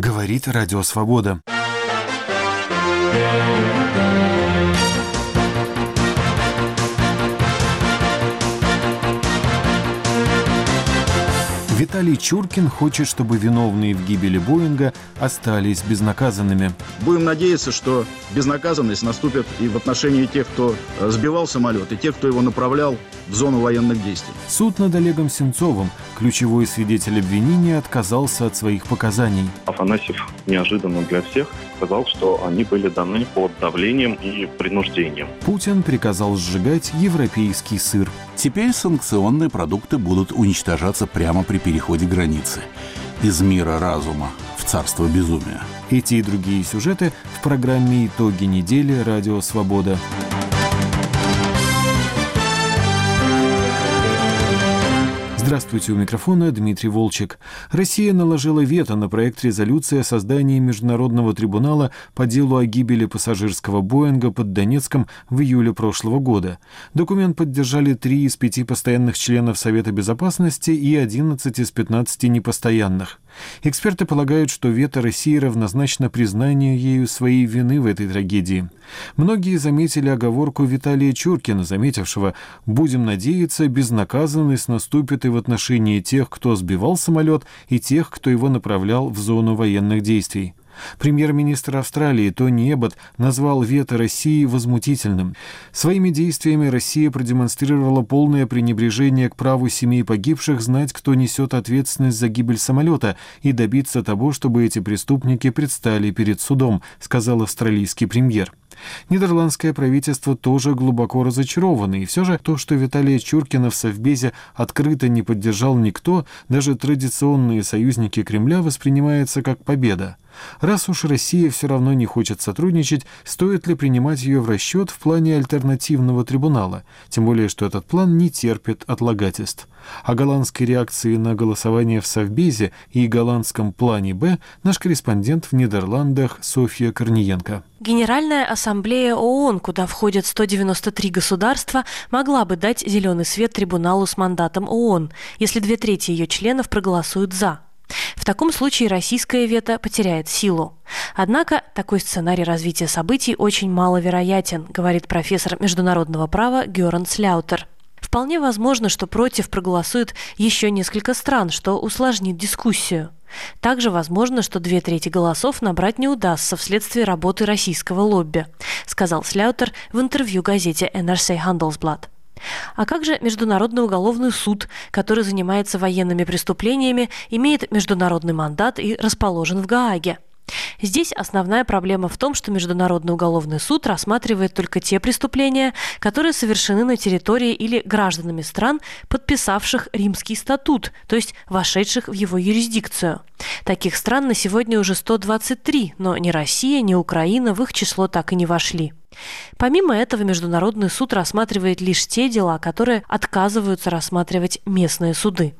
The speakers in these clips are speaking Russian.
говорит Радио Свобода. Виталий Чуркин хочет, чтобы виновные в гибели Боинга остались безнаказанными. Будем надеяться, что безнаказанность наступит и в отношении тех, кто сбивал самолет, и тех, кто его направлял в зону военных действий. Суд над Олегом Сенцовым, ключевой свидетель обвинения, отказался от своих показаний. Афанасьев неожиданно для всех сказал, что они были даны под давлением и принуждением. Путин приказал сжигать европейский сыр. Теперь санкционные продукты будут уничтожаться прямо при переходе границы. Из мира разума в царство безумия. Эти и другие сюжеты в программе «Итоги недели» Радио Свобода. Здравствуйте, у микрофона Дмитрий Волчек. Россия наложила вето на проект резолюции о создании Международного трибунала по делу о гибели пассажирского Боинга под Донецком в июле прошлого года. Документ поддержали 3 из 5 постоянных членов Совета Безопасности и 11 из 15 непостоянных. Эксперты полагают, что вето России равнозначно признанию ею своей вины в этой трагедии. Многие заметили оговорку Виталия Чуркина, заметившего: «Будем надеяться, безнаказанность наступит и в отношении тех, кто сбивал самолет, и тех, кто его направлял в зону военных действий». Премьер-министр Австралии Тони Эббот назвал вето России возмутительным. Своими действиями Россия продемонстрировала полное пренебрежение к праву семей погибших знать, кто несет ответственность за гибель самолета, и добиться того, чтобы эти преступники предстали перед судом, сказал австралийский премьер. Нидерландское правительство тоже глубоко разочаровано, и все же то, что Виталия Чуркина в Совбезе открыто не поддержал никто, даже традиционные союзники Кремля, воспринимается как победа. Раз уж Россия все равно не хочет сотрудничать, стоит ли принимать ее в расчет в плане альтернативного трибунала? Тем более, что этот план не терпит отлагательств. О голландской реакции на голосование в Совбезе и голландском плане «Б» наш корреспондент в Нидерландах Софья Корниенко. Генеральная ассамблея ООН, куда входят 193 государства, могла бы дать зеленый свет трибуналу с мандатом ООН, если 2/3 ее членов проголосуют «за». В таком случае российское вето потеряет силу. Однако такой сценарий развития событий очень маловероятен, говорит профессор международного права Гёран Сляутер. Вполне возможно, что против проголосует еще несколько стран, что усложнит дискуссию. Также возможно, что 2/3 голосов набрать не удастся вследствие работы российского лобби, сказал Сляутер в интервью газете NRC Handelsblad. А как же Международный уголовный суд, который занимается военными преступлениями, имеет международный мандат и расположен в Гааге? Здесь основная проблема в том, что Международный уголовный суд рассматривает только те преступления, которые совершены на территории или гражданами стран, подписавших Римский статут, то есть вошедших в его юрисдикцию. Таких стран на сегодня уже 123, но ни Россия, ни Украина в их число так и не вошли. Помимо этого, Международный суд рассматривает лишь те дела, которые отказываются рассматривать местные суды.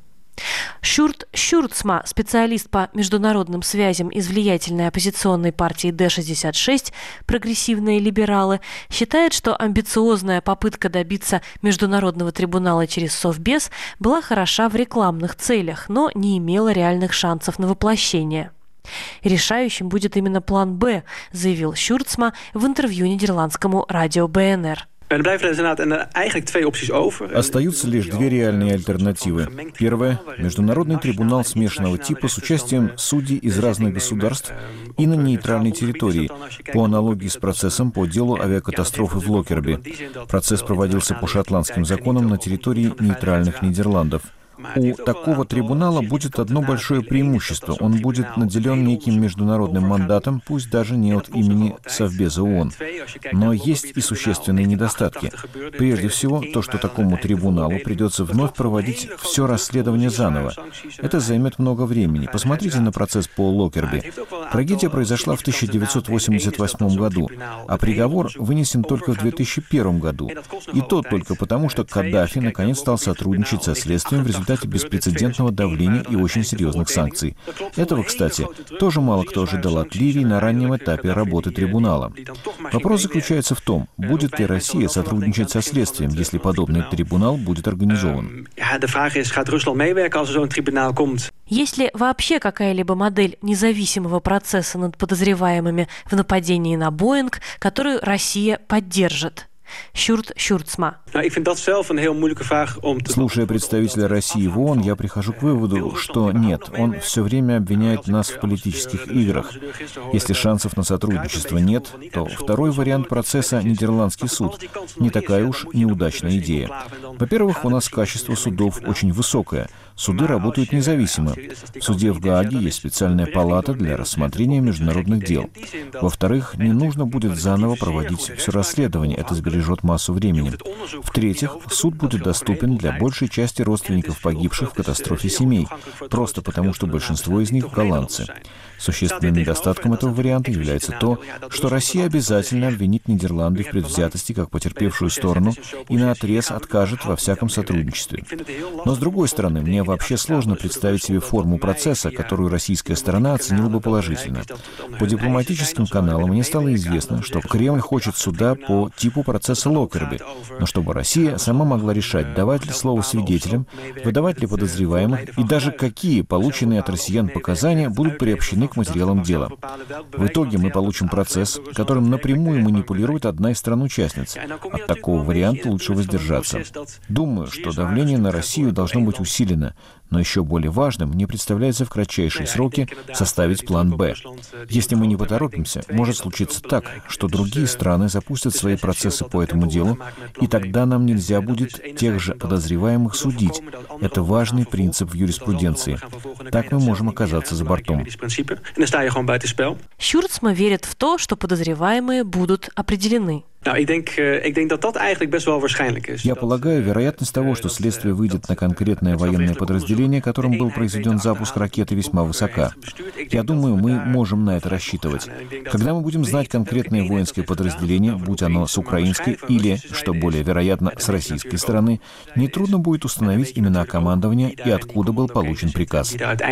Sjurt Sjurtsma, специалист по международным связям из влиятельной оппозиционной партии Д-66 «Прогрессивные либералы», считает, что амбициозная попытка добиться международного трибунала через Совбез была хороша в рекламных целях, но не имела реальных шансов на воплощение. Решающим будет именно план «Б», заявил Sjurtsma в интервью нидерландскому радио БНР. Остаются лишь 2 реальные альтернативы. Первая – международный трибунал смешанного типа с участием судей из разных государств и на нейтральной территории, по аналогии с процессом по делу авиакатастрофы в Локерби. Процесс проводился по шотландским законам на территории нейтральных Нидерландов. У такого трибунала будет одно большое преимущество. Он будет наделен неким международным мандатом, пусть даже не от имени Совбеза ООН. Но есть и существенные недостатки. Прежде всего, то, что такому трибуналу придется вновь проводить все расследование заново. Это займет много времени. Посмотрите на процесс по Локерби. Трагедия произошла в 1988 году, а приговор вынесен только в 2001 году. И то только потому, что Каддафи наконец стал сотрудничать со следствием, в результате результате беспрецедентного давления и очень серьезных санкций. Этого, кстати, тоже мало кто ожидал от Ливии на раннем этапе работы трибунала. Вопрос заключается в том, будет ли Россия сотрудничать со следствием, если подобный трибунал будет организован. Есть ли вообще какая-либо модель независимого процесса над подозреваемыми в нападении на Боинг, которую Россия поддержит? Sjoerd Sjoerdsma. Слушая представителя России в ООН, я прихожу к выводу, что нет, он все время обвиняет нас в политических играх. Если шансов на сотрудничество нет, то второй вариант процесса — Нидерландский суд. Не такая уж неудачная идея. Во-первых, у нас качество судов очень высокое. Суды работают независимо. В суде в Гааге есть специальная палата для рассмотрения международных дел. Во-вторых, не нужно будет заново проводить все расследование, это сбережет массу времени. В-третьих, суд будет доступен для большей части родственников погибших в катастрофе семей, просто потому что большинство из них голландцы. Существенным недостатком этого варианта является то, что Россия обязательно обвинит Нидерланды в предвзятости как потерпевшую сторону и наотрез откажет во всяком сотрудничестве. Но, с другой стороны, мне вообще сложно представить себе форму процесса, которую российская сторона оценила бы положительно. По дипломатическим каналам мне стало известно, что Кремль хочет суда по типу процесса Локкерби, но чтобы Россия сама могла решать, давать ли слово свидетелям, выдавать ли подозреваемых и даже какие полученные от россиян показания будут приобщены к материалам дела. В итоге мы получим процесс, которым напрямую манипулирует одна из стран-участниц. От такого варианта лучше воздержаться. Думаю, что давление на Россию должно быть усилено, но еще более важным мне представляется в кратчайшие сроки составить план «Б». Если мы не поторопимся, может случиться так, что другие страны запустят свои процессы по этому делу, и тогда нам нельзя будет тех же подозреваемых судить. Это важный принцип в юриспруденции. Так мы можем оказаться за бортом. Sjoerdsma верит в то, что подозреваемые будут определены. Я полагаю, вероятность того, что следствие выйдет на конкретное военное подразделение, которым был произведен запуск ракеты, весьма высока. Я думаю, мы можем на это рассчитывать. Когда мы будем знать конкретное воинское подразделение, будь оно с украинской или, что более вероятно, с российской стороны, нетрудно будет установить имена командования и откуда был получен приказ.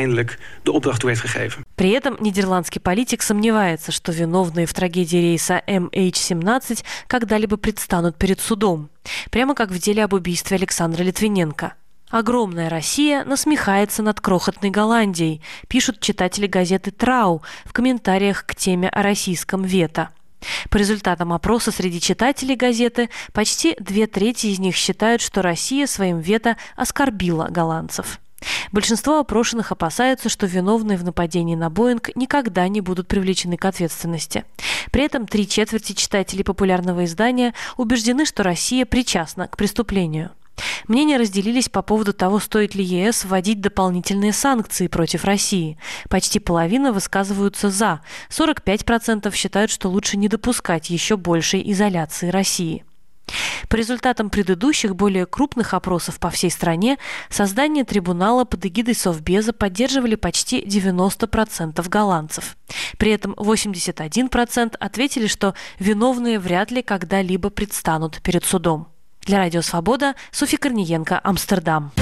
При этом нидерландский политик сомневается, что виновные в трагедии рейса MH17 когда-либо предстанут перед судом, прямо как в деле об убийстве Александра Литвиненко. Огромная Россия насмехается над крохотной Голландией, пишут читатели газеты «Трау» в комментариях к теме о российском вето. По результатам опроса среди читателей газеты почти 2/3 из них считают, что Россия своим вето оскорбила голландцев. Большинство опрошенных опасаются, что виновные в нападении на Боинг никогда не будут привлечены к ответственности. При этом 3/4 читателей популярного издания убеждены, что Россия причастна к преступлению. Мнения разделились по поводу того, стоит ли ЕС вводить дополнительные санкции против России. Почти половина высказываются «за», 45% считают, что лучше не допускать еще большей изоляции России. По результатам предыдущих, более крупных опросов по всей стране, создание трибунала под эгидой Совбеза поддерживали почти 90% голландцев. При этом 81% ответили, что виновные вряд ли когда-либо предстанут перед судом. Для Радио Свобода, Софья Корниенко, Амстердам.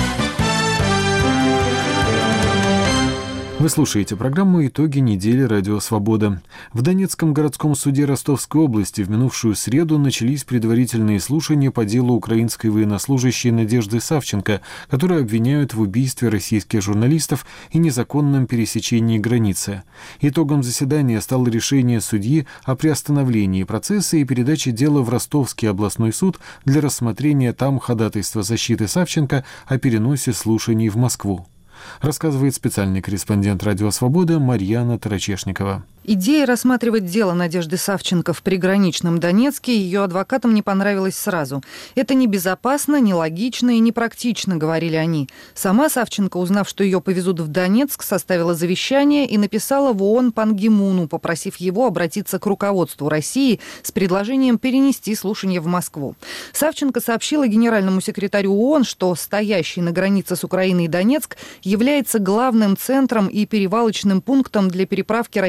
Вы слушаете программу «Итоги недели. Радио Свобода». В Донецком городском суде Ростовской области в минувшую среду начались предварительные слушания по делу украинской военнослужащей Надежды Савченко, которую обвиняют в убийстве российских журналистов и незаконном пересечении границы. Итогом заседания стало решение судьи о приостановлении процесса и передаче дела в Ростовский областной суд для рассмотрения там ходатайства защиты Савченко о переносе слушаний в Москву. Рассказывает специальный корреспондент «Радио Свобода» Марьяна Тарачешникова. Идея рассматривать дело Надежды Савченко в приграничном Донецке ее адвокатам не понравилась сразу. Это небезопасно, нелогично и непрактично, говорили они. Сама Савченко, узнав, что ее повезут в Донецк, составила завещание и написала в ООН Пан Ги Муну, попросив его обратиться к руководству России с предложением перенести слушания в Москву. Савченко сообщила генеральному секретарю ООН, что стоящий на границе с Украиной Донецк является главным центром и перевалочным пунктом для переправки российского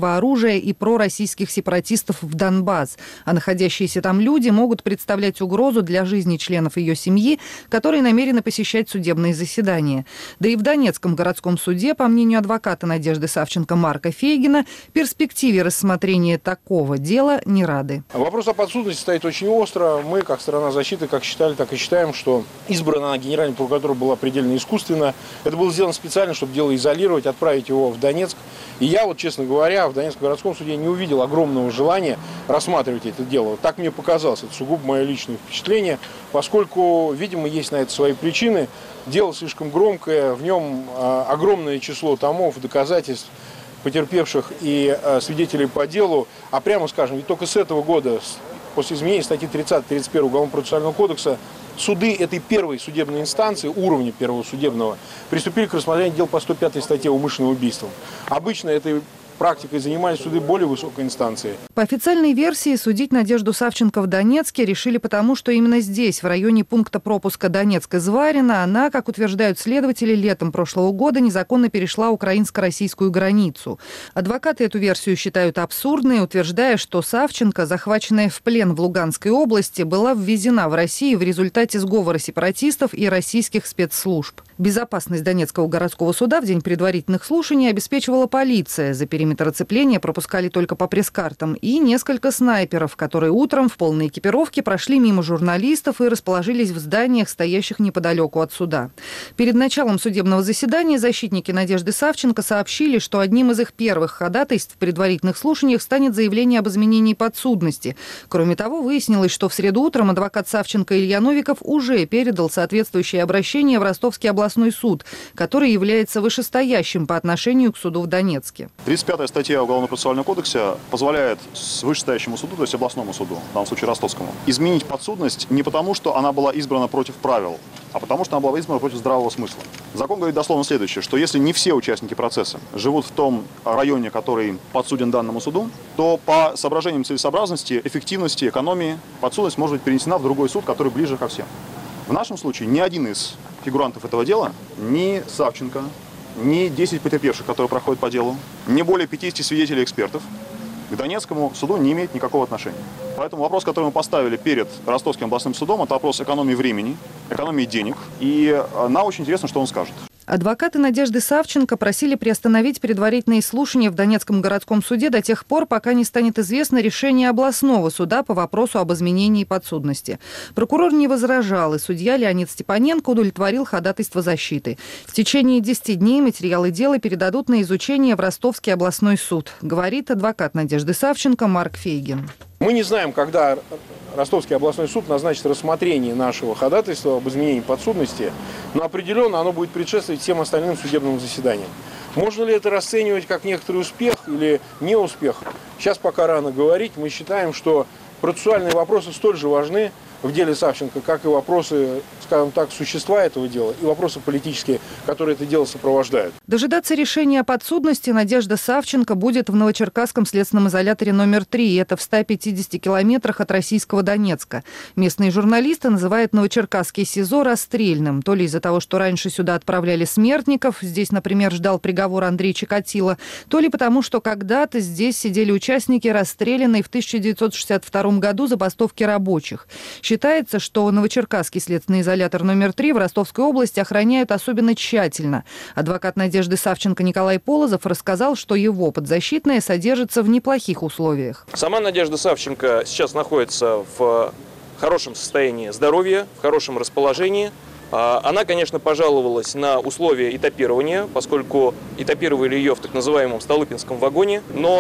химического оружия и пророссийских сепаратистов в Донбасс, а находящиеся там люди могут представлять угрозу для жизни членов ее семьи, которые намерены посещать судебные заседания. Да и в Донецком городском суде, по мнению адвоката Надежды Савченко Марка Фейгина, перспективе рассмотрения такого дела не рады. Вопрос о подсудности стоит очень остро. Мы, как сторона защиты, как считали, так и считаем, что избрана Генеральной прокуратурой была предельно искусственно. Это было сделано специально, чтобы дело изолировать, отправить его в Донецк. И я, честно говоря, в Донецком городском суде не увидел огромного желания рассматривать это дело. Так мне показалось, это сугубо мое личное впечатление, поскольку, видимо, есть на это свои причины. Дело слишком громкое, в нем огромное число томов, доказательств, потерпевших и свидетелей по делу. А прямо скажем, ведь только с этого года, после изменения статьи 30-31 Уголовно-процессуального кодекса, суды этой первой судебной инстанции, уровня первого судебного, приступили к рассмотрению дел по 105 статье умышленного убийства. Обычно этой практикой занимались суды более высокой инстанции. По официальной версии, судить Надежду Савченко в Донецке решили потому, что именно здесь, в районе пункта пропуска Донецк-Изварина, она, как утверждают следователи, летом прошлого года незаконно перешла украинско-российскую границу. Адвокаты эту версию считают абсурдной, утверждая, что Савченко, захваченная в плен в Луганской области, была ввезена в Россию в результате сговора сепаратистов и российских спецслужб. Безопасность Донецкого городского суда в день предварительных слушаний обеспечивала полиция. За периметр оцепления пропускали только по пресс-картам и несколько снайперов, которые утром в полной экипировке прошли мимо журналистов и расположились в зданиях, стоящих неподалеку от суда. Перед началом судебного заседания защитники Надежды Савченко сообщили, что одним из их первых ходатайств в предварительных слушаниях станет заявление об изменении подсудности. Кроме того, выяснилось, что в среду утром адвокат Савченко Илья Новиков уже передал соответствующее обращение в Ростовский областной суд, который является вышестоящим по отношению к суду в Донецке. 35-я статья Уголовно-процессуального кодекса позволяет вышестоящему суду, то есть областному суду, в данном случае ростовскому, изменить подсудность не потому, что она была избрана против правил, а потому что она была избрана против здравого смысла. Закон говорит дословно следующее, что если не все участники процесса живут в том районе, который подсуден данному суду, то по соображениям целесообразности, эффективности, экономии подсудность может быть перенесена в другой суд, который ближе ко всем. В нашем случае ни один из фигурантов этого дела, ни Савченко, ни 10 потерпевших, которые проходят по делу, ни более 50 свидетелей и экспертов к Донецкому суду не имеет никакого отношения. Поэтому вопрос, который мы поставили перед Ростовским областным судом, это вопрос экономии времени, экономии денег. И нам очень интересно, что он скажет. Адвокаты Надежды Савченко просили приостановить предварительные слушания в Донецком городском суде до тех пор, пока не станет известно решение областного суда по вопросу об изменении подсудности. Прокурор не возражал, и судья Леонид Степаненко удовлетворил ходатайство защиты. В течение 10 дней материалы дела передадут на изучение в Ростовский областной суд, говорит адвокат Надежды Савченко Марк Фейгин. Мы не знаем, когда Ростовский областной суд назначит рассмотрение нашего ходатайства об изменении подсудности, но определенно оно будет предшествовать всем остальным судебным заседаниям. Можно ли это расценивать как некоторый успех или неуспех? Сейчас пока рано говорить. Мы считаем, что процессуальные вопросы столь же важны в деле Савченко, как и вопросы, скажем так, существа этого дела и вопросы политические, которые это дело сопровождают. Дожидаться решения о подсудности Надежда Савченко будет в Новочеркасском следственном изоляторе номер 3. Это в 150 километрах от российского Донецка. Местные журналисты называют Новочеркасский СИЗО расстрельным. То ли из-за того, что раньше сюда отправляли смертников, здесь, например, ждал приговор Андрей Чикатило, то ли потому, что когда-то здесь сидели участники расстрелянной в 1962 году забастовки рабочих. Считается, что Новочеркасский следственный изолятор номер 3 в Ростовской области охраняют особенно тщательно. Адвокат Надежды Савченко Николай Полозов рассказал, что его подзащитная содержится в неплохих условиях. Сама Надежда Савченко сейчас находится в хорошем состоянии здоровья, в хорошем расположении. Она, конечно, пожаловалась на условия этапирования, поскольку этапировали ее в так называемом Столыпинском вагоне.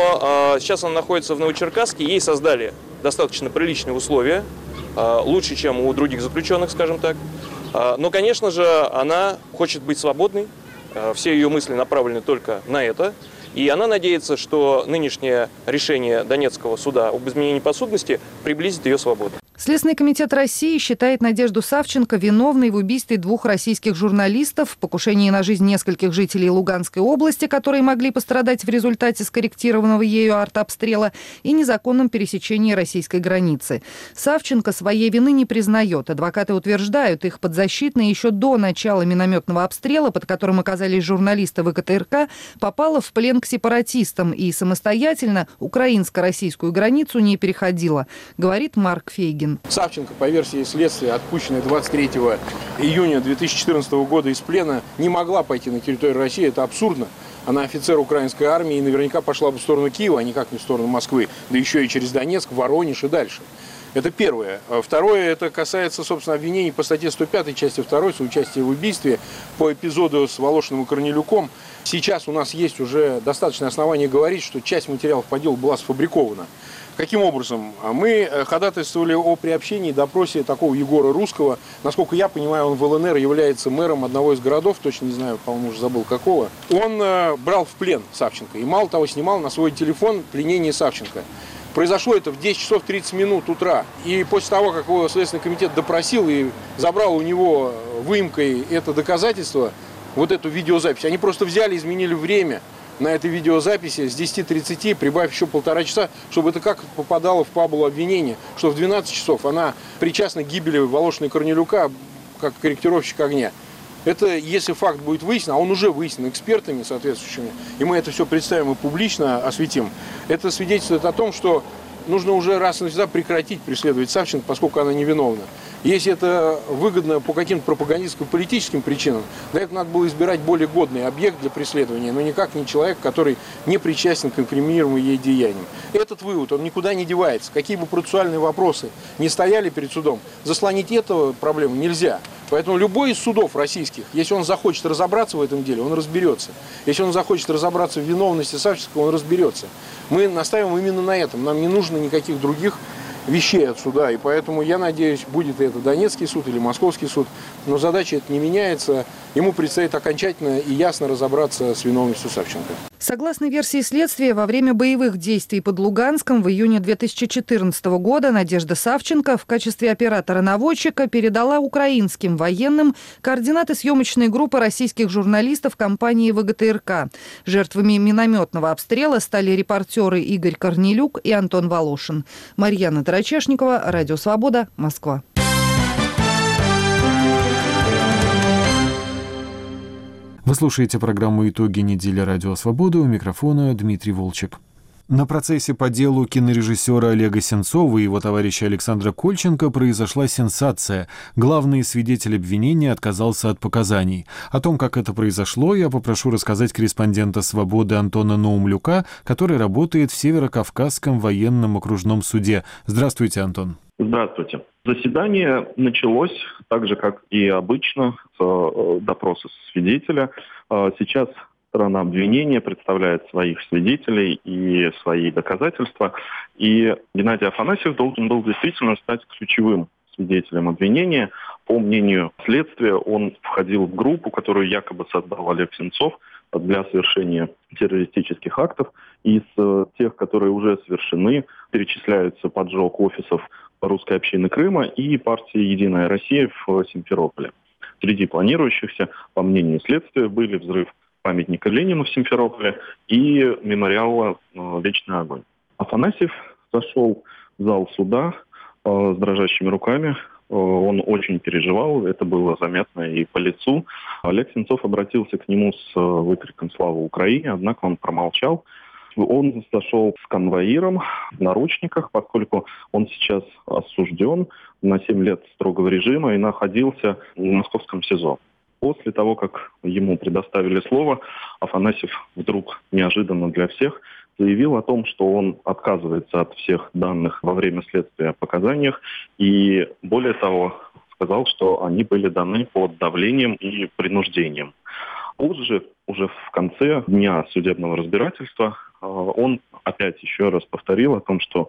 Но сейчас она находится в Новочеркасске, ей создали достаточно приличные условия, лучше, чем у других заключенных, скажем так. Но, конечно же, она хочет быть свободной, все ее мысли направлены только на это. И она надеется, что нынешнее решение Донецкого суда об изменении подсудности приблизит ее свободу. Следственный комитет России считает Надежду Савченко виновной в убийстве 2 российских журналистов, покушении на жизнь нескольких жителей Луганской области, которые могли пострадать в результате скорректированного ею артобстрела, и незаконном пересечении российской границы. Савченко своей вины не признает. Адвокаты утверждают, их подзащитная еще до начала минометного обстрела, под которым оказались журналисты ВКТРК, попала в плен к сепаратистам и самостоятельно украинско-российскую границу не переходила, говорит Марк Фейгин. Савченко, по версии следствия, отпущенная 23 июня 2014 года из плена, не могла пойти на территорию России. Это абсурдно. Она офицер украинской армии и наверняка пошла бы в сторону Киева, а никак не в сторону Москвы, да еще и через Донецк, Воронеж и дальше. Это первое. Второе, это касается, собственно, обвинений по статье 105 части 2 соучастие в убийстве по эпизоду с Волошиным и Корнелюком. Сейчас у нас есть уже достаточное основание говорить, что часть материалов по делу была сфабрикована. Каким образом? Мы ходатайствовали о приобщении и допросе такого Егора Русского. Насколько я понимаю, он в ЛНР является мэром одного из городов, точно не знаю, по-моему, уже забыл какого. Он брал в плен Савченко и, мало того, снимал на свой телефон пленение Савченко. Произошло это в 10 часов 30 минут утра. И после того, как его Следственный комитет допросил и забрал у него выемкой это доказательство, вот эту видеозапись, они просто взяли, изменили время на этой видеозаписи с 10:30, прибавив еще 1,5 часа, чтобы это как попадало в фабулу обвинения, что в 12 часов она причастна к гибели Волошина и Корнелюка как корректировщик огня. Это если факт будет выяснен, а он уже выяснен экспертами соответствующими, и мы это все представим и публично осветим, это свидетельствует о том, что нужно уже раз и навсегда прекратить преследовать Савченко, поскольку она невиновна. Если это выгодно по каким-то пропагандистско-политическим причинам, для этого надо было избирать более годный объект для преследования, но никак не человек, который не причастен к инкриминируемым ей деяниям. Этот вывод, он никуда не девается. Какие бы процессуальные вопросы не стояли перед судом, заслонить эту проблему нельзя. Поэтому любой из судов российских, если он захочет разобраться в этом деле, он разберется. Если он захочет разобраться в виновности Савченко, он разберется. Мы настаиваем именно на этом. Нам не нужно никаких других вещей от суда. И поэтому, я надеюсь, будет это Донецкий суд или Московский суд. Но задача эта не меняется. Ему предстоит окончательно и ясно разобраться с виновностью Савченко. Согласно версии следствия, во время боевых действий под Луганском в июне 2014 года Надежда Савченко в качестве оператора-наводчика передала украинским военным координаты съемочной группы российских журналистов компании ВГТРК. Жертвами минометного обстрела стали репортеры Игорь Корнелюк и Антон Волошин. Марьяна Тарачешникова, Радио Свобода, Москва. Вы слушаете программу «Итоги недели Радио Свобода», у микрофона Дмитрий Волчек. На процессе по делу кинорежиссера Олега Сенцова и его товарища Александра Кольченко произошла сенсация. Главный свидетель обвинения отказался от показаний. О том, как это произошло, я попрошу рассказать корреспондента «Свободы» Антона Наумлюка, который работает в Северокавказском военном окружном суде. Здравствуйте, Антон. Здравствуйте. Заседание началось так же, как и обычно, с допроса свидетеля. Сейчас сторона обвинения представляет своих свидетелей и свои доказательства. И Геннадий Афанасьев должен был действительно стать ключевым свидетелем обвинения. По мнению следствия, он входил в группу, которую якобы создал Олег Сенцов для совершения террористических актов. Из тех, которые уже совершены, перечисляются поджог офисов русской общины Крыма и партии «Единая Россия» в Симферополе. Среди планирующихся, по мнению следствия, были взрыв памятника Ленину в Симферополе и мемориала «Вечный огонь». Афанасьев зашел в зал суда с дрожащими руками. Он очень переживал, это было заметно и по лицу. Олег Сенцов обратился к нему с выкриком «Слава Украине!», однако он промолчал. Он зашел с конвоиром в наручниках, поскольку он сейчас осужден на 7 лет строгого режима и находился в московском СИЗО. После того, как ему предоставили слово, Афанасьев вдруг неожиданно для всех заявил о том, что он отказывается от всех данных во время следствия о показаниях и, более того, сказал, что они были даны под давлением и принуждением. Позже, уже в конце дня судебного разбирательства, он опять еще раз повторил о том, что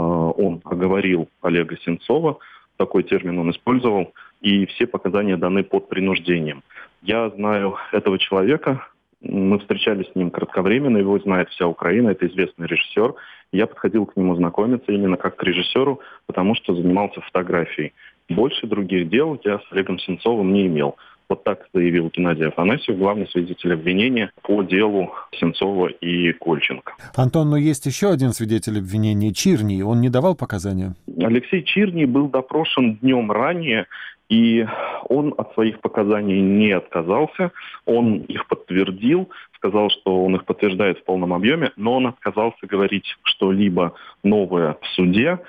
он оговорил Олега Сенцова, такой термин он использовал, и все показания даны под принуждением. Я знаю этого человека, мы встречались с ним кратковременно, его знает вся Украина, это известный режиссер. Я подходил к нему знакомиться именно как к режиссеру, потому что занимался фотографией. Больше других дел я с Олегом Сенцовым не имел. Вот так заявил Геннадий Афанасьев, главный свидетель обвинения по делу Сенцова и Кольченко. Антон, но есть еще один свидетель обвинения, Чирний. Он не давал показания? Алексей Чирний был допрошен днем ранее, и он от своих показаний не отказался. Он их подтвердил, сказал, что он их подтверждает в полном объеме, но он отказался говорить что-либо новое в суде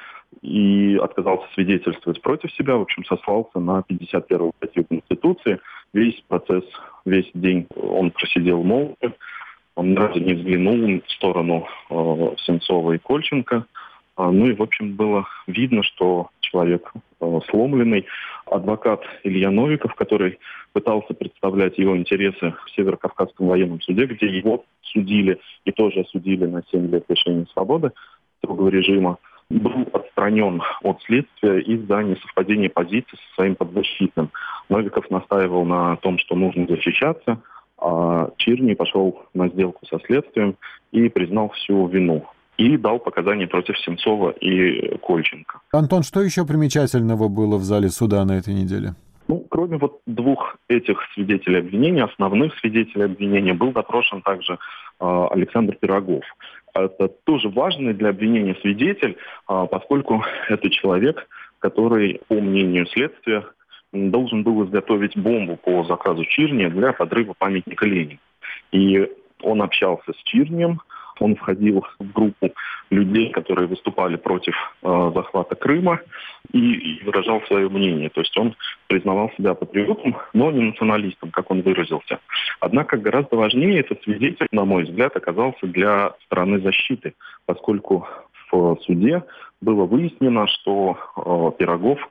и отказался свидетельствовать против себя. В общем, сослался на 51-ю статью Конституции. Весь процесс, весь день он просидел молча. Он ни разу не взглянул в сторону Сенцова и Кольченко. Ну и, в общем, было видно, что человек сломленный. Адвокат Илья Новиков, который пытался представлять его интересы в Северокавказском военном суде, где его судили и тоже осудили на 7 лет лишения свободы строгого режима, был отстранен от следствия из-за несовпадения позиций со своим подзащитным. Новиков настаивал на том, что нужно защищаться, а Чирни пошел на сделку со следствием и признал всю вину. И дал показания против Сенцова и Кольченко. Антон, что еще примечательного было в зале суда на этой неделе? Ну, кроме вот двух этих свидетелей обвинения, основных свидетелей обвинения, был допрошен также Александр Пирогов. Это тоже важный для обвинения свидетель, поскольку это человек, который, по мнению следствия, должен был изготовить бомбу по заказу Чирни для подрыва памятника Ленину. И он общался с Чирнием, он входил в группу людей, которые выступали против захвата Крыма и выражал свое мнение. То есть он признавал себя патриотом, но не националистом, как он выразился. Однако гораздо важнее этот свидетель, на мой взгляд, оказался для стороны защиты, поскольку в суде было выяснено, что Пирогов,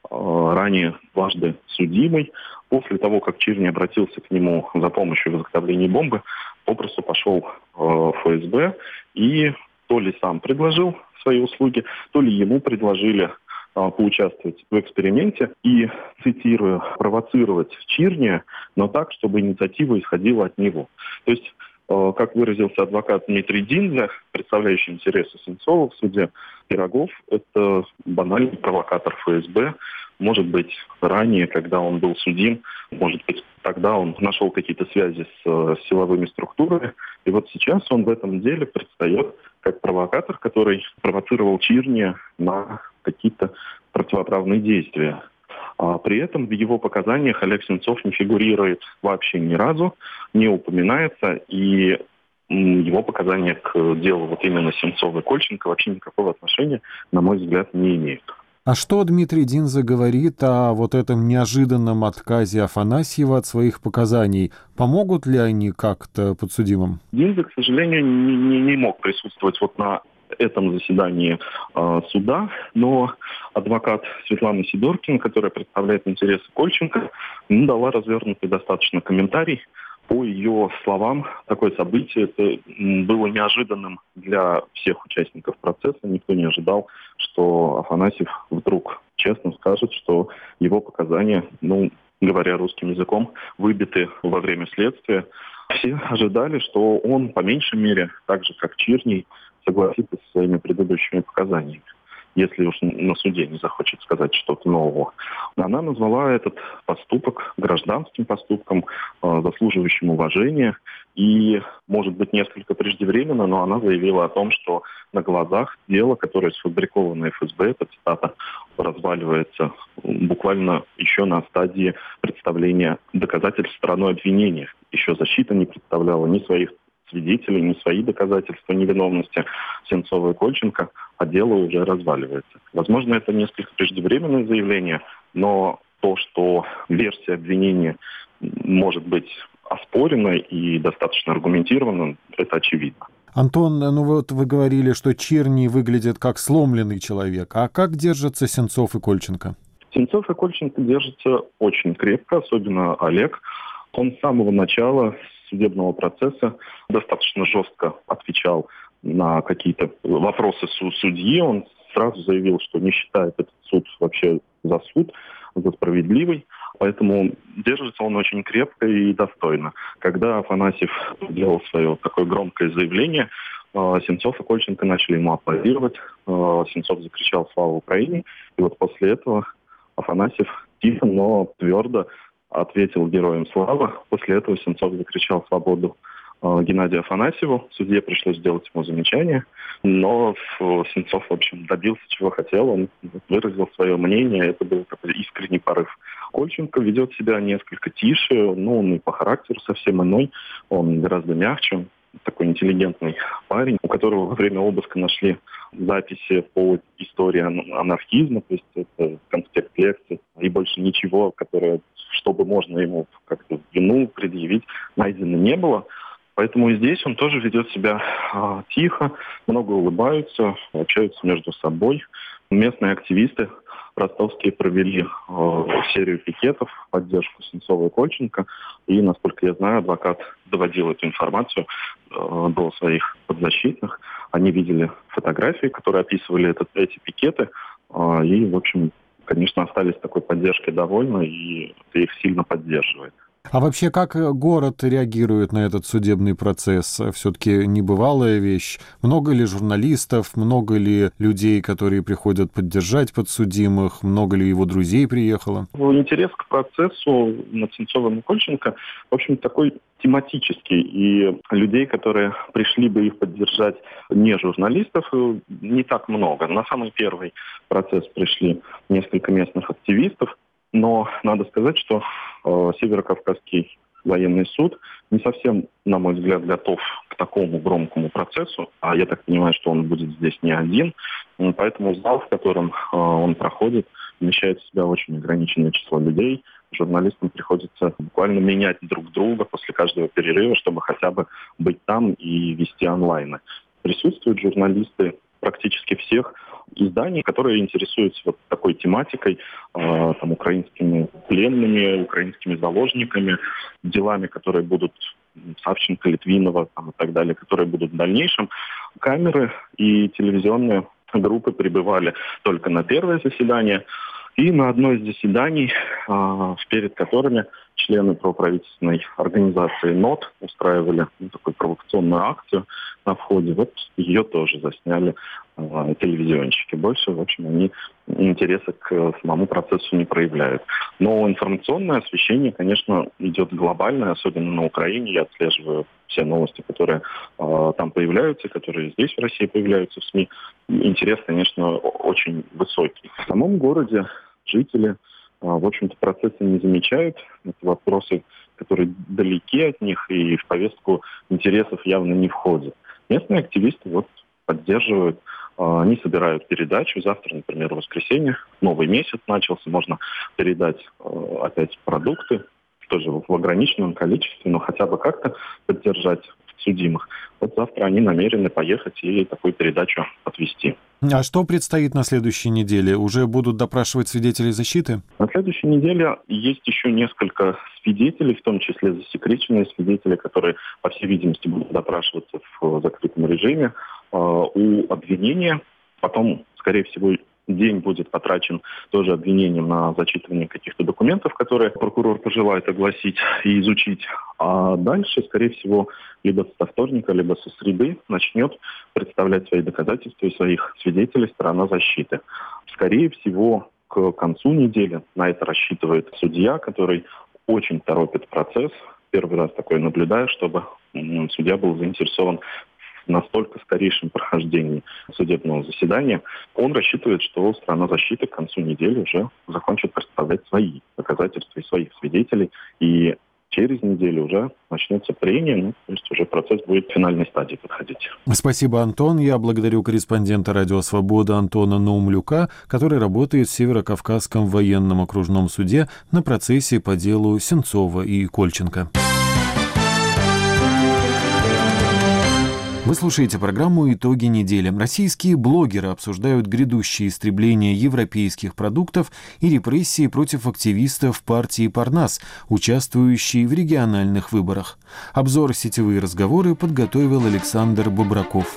ранее дважды судимый, после того, как Чирни обратился к нему за помощью в изготовлении бомбы, попросту пошел в ФСБ и то ли сам предложил свои услуги, то ли ему предложили поучаствовать в эксперименте и, цитирую, провоцировать Чирни, но так, чтобы инициатива исходила от него. То есть, как выразился адвокат Дмитрий Динзе, представляющий интересы Сенцова в суде, Пирогов – это банальный провокатор ФСБ. Может быть, ранее, когда он был судим, может быть, тогда он нашел какие-то связи с силовыми структурами. И вот сейчас он в этом деле предстает как провокатор, который провоцировал Чирни на какие-то противоправные действия. А при этом в его показаниях Олег Сенцов не фигурирует вообще ни разу, не упоминается, и его показания к делу вот именно Сенцова и Кольченко вообще никакого отношения, на мой взгляд, не имеют. А что Дмитрий Динзе говорит о вот этом неожиданном отказе Афанасьева от своих показаний? Помогут ли они как-то подсудимым? Динзе, к сожалению, не мог присутствовать вот на этом заседании суда, но адвокат Светлана Сидоркина, которая представляет интересы Кольченко, дала развернутый достаточно комментарий. По ее словам, такое событие это было неожиданным для всех участников процесса. Никто не ожидал, что Афанасьев вдруг честно скажет, что его показания, говоря русским языком, выбиты во время следствия. Все ожидали, что он, по меньшей мере, так же как Чирний, согласится со своими предыдущими показаниями, если уж на суде не захочет сказать что-то нового. Она назвала этот поступок гражданским поступком, заслуживающим уважения. И, может быть, несколько преждевременно, но она заявила о том, что на глазах дело, которое сфабриковано ФСБ, эта цитата, разваливается буквально еще на стадии представления доказательств стороной обвинения. Еще защита не представляла ни своих свидетелей, ни свои доказательства невиновности Сенцова и Кольченко, а дело уже разваливается. Возможно, это несколько преждевременное заявление, но то, что версия обвинения может быть оспорена и достаточно аргументирована, это очевидно. Антон, вот вы говорили, что Чирни выглядит как сломленный человек. А как держатся Сенцов и Кольченко? Сенцов и Кольченко держатся очень крепко, особенно Олег. Он с самого начала судебного процесса достаточно жестко отвечал на какие-то вопросы судьи. Он сразу заявил, что не считает этот суд вообще за суд, за справедливый. Поэтому держится он очень крепко и достойно. Когда Афанасьев сделал свое такое громкое заявление, Сенцов и Кольченко начали ему аплодировать. Сенцов закричал «Слава Украине!». И вот после этого Афанасьев тихо, но твердо ответил героям славы. После этого Сенцов закричал «Свободу Геннадию Афанасьеву». Судье пришлось сделать ему замечание, но Сенцов, в общем, добился, чего хотел. Он выразил свое мнение. Это был такой искренний порыв Кольченко ведет себя несколько тише, но он и по характеру совсем иной, он гораздо мягче, такой интеллигентный парень, у которого во время обыска нашли записи по истории анархизма, то есть это конспект лекций, и больше ничего, чтобы можно ему как-то вину предъявить, найдено не было. Поэтому и здесь он тоже ведет себя тихо, много улыбаются, общаются между собой. Местные активисты ростовские провели серию пикетов в поддержку Сенцова и Кольченко. И, насколько я знаю, адвокат доводил эту информацию до своих подзащитных. Они видели фотографии, которые описывали эти пикеты. И, в общем, конечно, остались такой поддержкой довольны, и это их сильно поддерживает. А вообще, как город реагирует на этот судебный процесс? Все-таки небывалая вещь. Много ли журналистов, много ли людей, которые приходят поддержать подсудимых, много ли его друзей приехало? Интерес к процессу над Сенцовым и Кольченко, в общем, такой тематический. И людей, которые пришли бы их поддержать, не журналистов, не так много. На самый первый процесс пришли несколько местных активистов. Но надо сказать, что Северокавказский военный суд не совсем, на мой взгляд, готов к такому громкому процессу. А я так понимаю, что он будет здесь не один. Поэтому зал, в котором он проходит, вмещает в себя очень ограниченное число людей. Журналистам приходится буквально менять друг друга после каждого перерыва, чтобы хотя бы быть там и вести онлайн. Присутствуют журналисты практически всех изданий, которые интересуются вот такой тематикой, там, украинскими пленными, украинскими заложниками, делами, которые будут Савченко, Литвинова там, и так далее, которые будут в дальнейшем. Камеры и телевизионные группы прибывали только на первое заседание. И на одно из заседаний, перед которыми члены проправительственной организации НОТ устраивали такую провокационную акцию на входе. Вот ее тоже засняли телевизионщики. Больше, в общем, они интереса к самому процессу не проявляют. Но информационное освещение, конечно, идет глобальное, особенно на Украине. Я отслеживаю все новости, которые там появляются, которые здесь, в России, появляются в СМИ. Интерес, конечно, очень высокий. В самом городе жители, в общем-то, процессы не замечают. Это вопросы, которые далеки от них и в повестку интересов явно не входят. Местные активисты поддерживают, они собирают передачу. Завтра, например, в воскресенье, новый месяц начался, можно передать опять продукты, тоже в ограниченном количестве, но хотя бы как-то поддержать судимых. Вот завтра они намерены поехать и такую передачу отвезти. А что предстоит на следующей неделе? Уже будут допрашивать свидетелей защиты? На следующей неделе есть еще несколько свидетелей, в том числе засекреченные свидетели, которые, по всей видимости, будут допрашиваться в закрытом режиме. У обвинения потом, скорее всего, день будет потрачен тоже обвинением на зачитывание каких-то документов, которые прокурор пожелает огласить и изучить. А дальше, скорее всего, либо со вторника, либо со среды начнет представлять свои доказательства и своих свидетелей сторона защиты. Скорее всего, к концу недели на это рассчитывает судья, который очень торопит процесс. Первый раз такое наблюдаю, чтобы судья был заинтересован настолько скорейшем прохождении судебного заседания. Он рассчитывает, что сторона защиты к концу недели уже закончит представлять свои доказательства и своих свидетелей. И через неделю уже начнется прения, то есть уже процесс будет к финальной стадии подходить. Спасибо, Антон. Я благодарю корреспондента «Радио Свобода» Антона Наумлюка, который работает в Северокавказском военном окружном суде на процессе по делу Сенцова и Кольченко. Вы слушаете программу «Итоги недели». Российские блогеры обсуждают грядущее истребление европейских продуктов и репрессии против активистов партии «Парнас», участвующей в региональных выборах. Обзор «Сетевые разговоры» подготовил Александр Бобраков.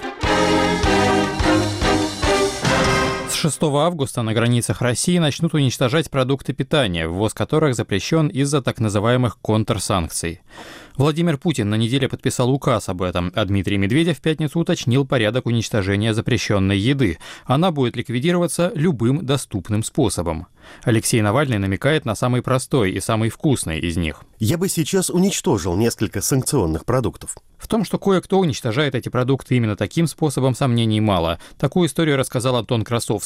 С 6 августа на границах России начнут уничтожать продукты питания, ввоз которых запрещен из-за так называемых контрсанкций. Владимир Путин на неделе подписал указ об этом, а Дмитрий Медведев в пятницу уточнил порядок уничтожения запрещенной еды. Она будет ликвидироваться любым доступным способом. Алексей Навальный намекает на самый простой и самый вкусный из них. Я бы сейчас уничтожил несколько санкционных продуктов. В том, что кое-кто уничтожает эти продукты именно таким способом, сомнений мало. Такую историю рассказал Антон Красовский.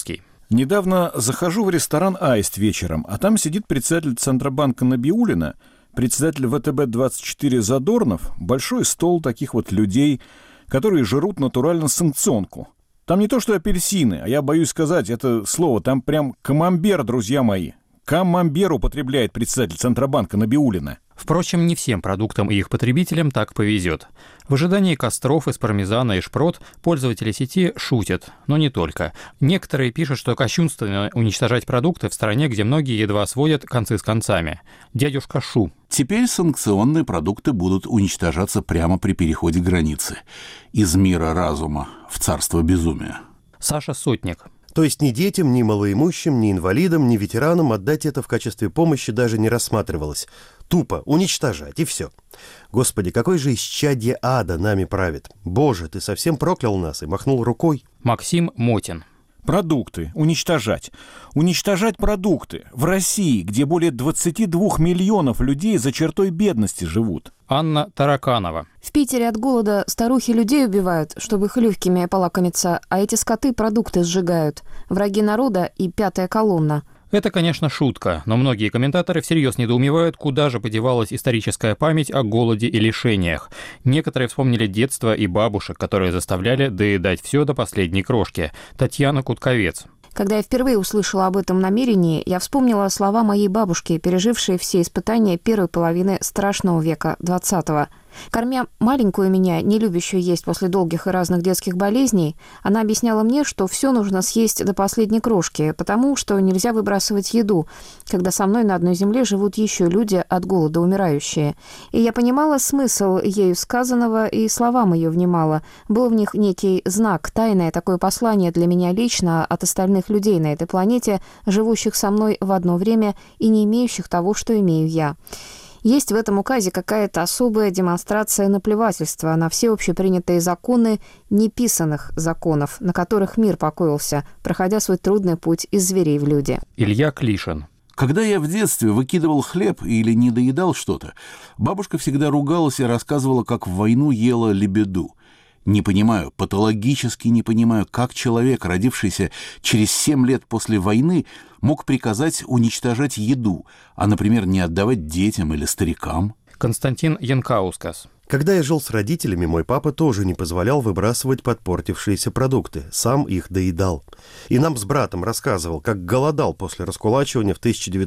Недавно захожу в ресторан «Аист» вечером, а там сидит председатель Центробанка Набиуллина, председатель ВТБ-24 Задорнов, большой стол таких вот людей, которые жрут натурально санкционку. Там не то что апельсины, а я боюсь сказать это слово, там прям камамбер, друзья мои. Камамбер употребляет председатель Центробанка Набиуллина. Впрочем, не всем продуктам и их потребителям так повезет. В ожидании костров из пармезана и шпрот пользователи сети шутят, но не только. Некоторые пишут, что кощунственно уничтожать продукты в стране, где многие едва сводят концы с концами. Дядюшка Шу. Теперь санкционные продукты будут уничтожаться прямо при переходе границы. Из мира разума в царство безумия. Саша Сотник. То есть ни детям, ни малоимущим, ни инвалидам, ни ветеранам отдать это в качестве помощи даже не рассматривалось. Тупо уничтожать, и все. Господи, какое же исчадье ада нами правит. Боже, ты совсем проклял нас и махнул рукой. Максим Мотин. Продукты. Уничтожать. Уничтожать продукты. В России, где более 22 миллионов людей за чертой бедности живут. Анна Тараканова. В Питере от голода старухи людей убивают, чтобы их легкими полакомиться, а эти скоты продукты сжигают. Враги народа и пятая колонна. Это, конечно, шутка, но многие комментаторы всерьез недоумевают, куда же подевалась историческая память о голоде и лишениях. Некоторые вспомнили детство и бабушек, которые заставляли доедать все до последней крошки. Татьяна Кутковец. Когда я впервые услышала об этом намерении, я вспомнила слова моей бабушки, пережившей все испытания первой половины страшного века 20-го. Кормя маленькую меня, не любящую есть после долгих и разных детских болезней, она объясняла мне, что все нужно съесть до последней крошки, потому что нельзя выбрасывать еду, когда со мной на одной земле живут еще люди от голода умирающие. И я понимала смысл ею сказанного и словам ее внимала. Был в них некий знак, тайное такое послание для меня лично от остальных людей на этой планете, живущих со мной в одно время и не имеющих того, что имею я. Есть в этом указе какая-то особая демонстрация наплевательства на все общепринятые законы неписанных законов, на которых мир покоился, проходя свой трудный путь из зверей в люди. Илья Клишин. Когда я в детстве выкидывал хлеб или не доедал что-то, бабушка всегда ругалась и рассказывала, как в войну ела лебеду. Не понимаю, патологически не понимаю, как человек, родившийся через 7 лет после войны, мог приказать уничтожать еду, а, например, не отдавать детям или старикам. Константин Янкаускас. Когда я жил с родителями, мой папа тоже не позволял выбрасывать подпортившиеся продукты. Сам их доедал. И нам с братом рассказывал, как голодал после раскулачивания в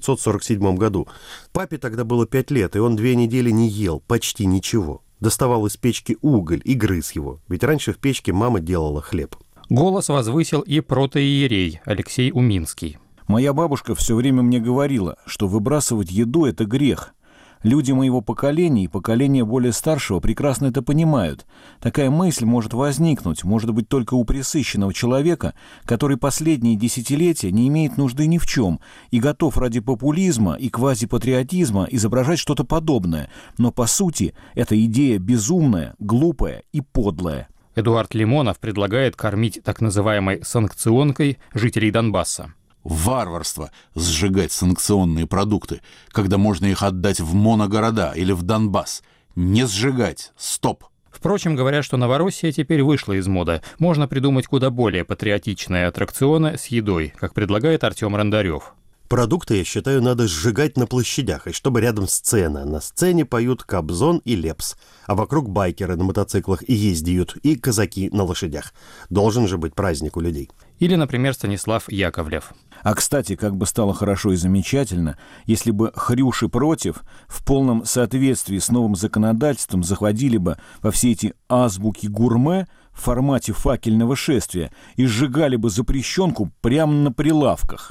1947 году. Папе тогда было 5 лет, и он 2 недели не ел, почти ничего. Доставал из печки уголь и грыз его, ведь раньше в печке мама делала хлеб. Голос возвысил и протоиерей Алексей Уминский. Моя бабушка все время мне говорила, что выбрасывать еду – это грех. Люди моего поколения и поколения более старшего прекрасно это понимают. Такая мысль может возникнуть, может быть, только у пресыщенного человека, который последние десятилетия не имеет нужды ни в чем и готов ради популизма и квазипатриотизма изображать что-то подобное. Но, по сути, эта идея безумная, глупая и подлая. Эдуард Лимонов предлагает кормить так называемой санкционкой жителей Донбасса. Варварство сжигать санкционные продукты, когда можно их отдать в моногорода или в Донбасс. Не сжигать. Стоп. Впрочем, говорят, что Новороссия теперь вышла из моды. Можно придумать куда более патриотичные аттракционы с едой, как предлагает Артем Рандарев. Продукты, я считаю, надо сжигать на площадях, и чтобы рядом сцена. На сцене поют Кобзон и Лепс, а вокруг байкеры на мотоциклах и ездят, и казаки на лошадях. Должен же быть праздник у людей. Или, например, Станислав Яковлев. А, кстати, как бы стало хорошо и замечательно, если бы хрюши против в полном соответствии с новым законодательством заходили бы во все эти азбуки гурме в формате факельного шествия и сжигали бы запрещенку прямо на прилавках.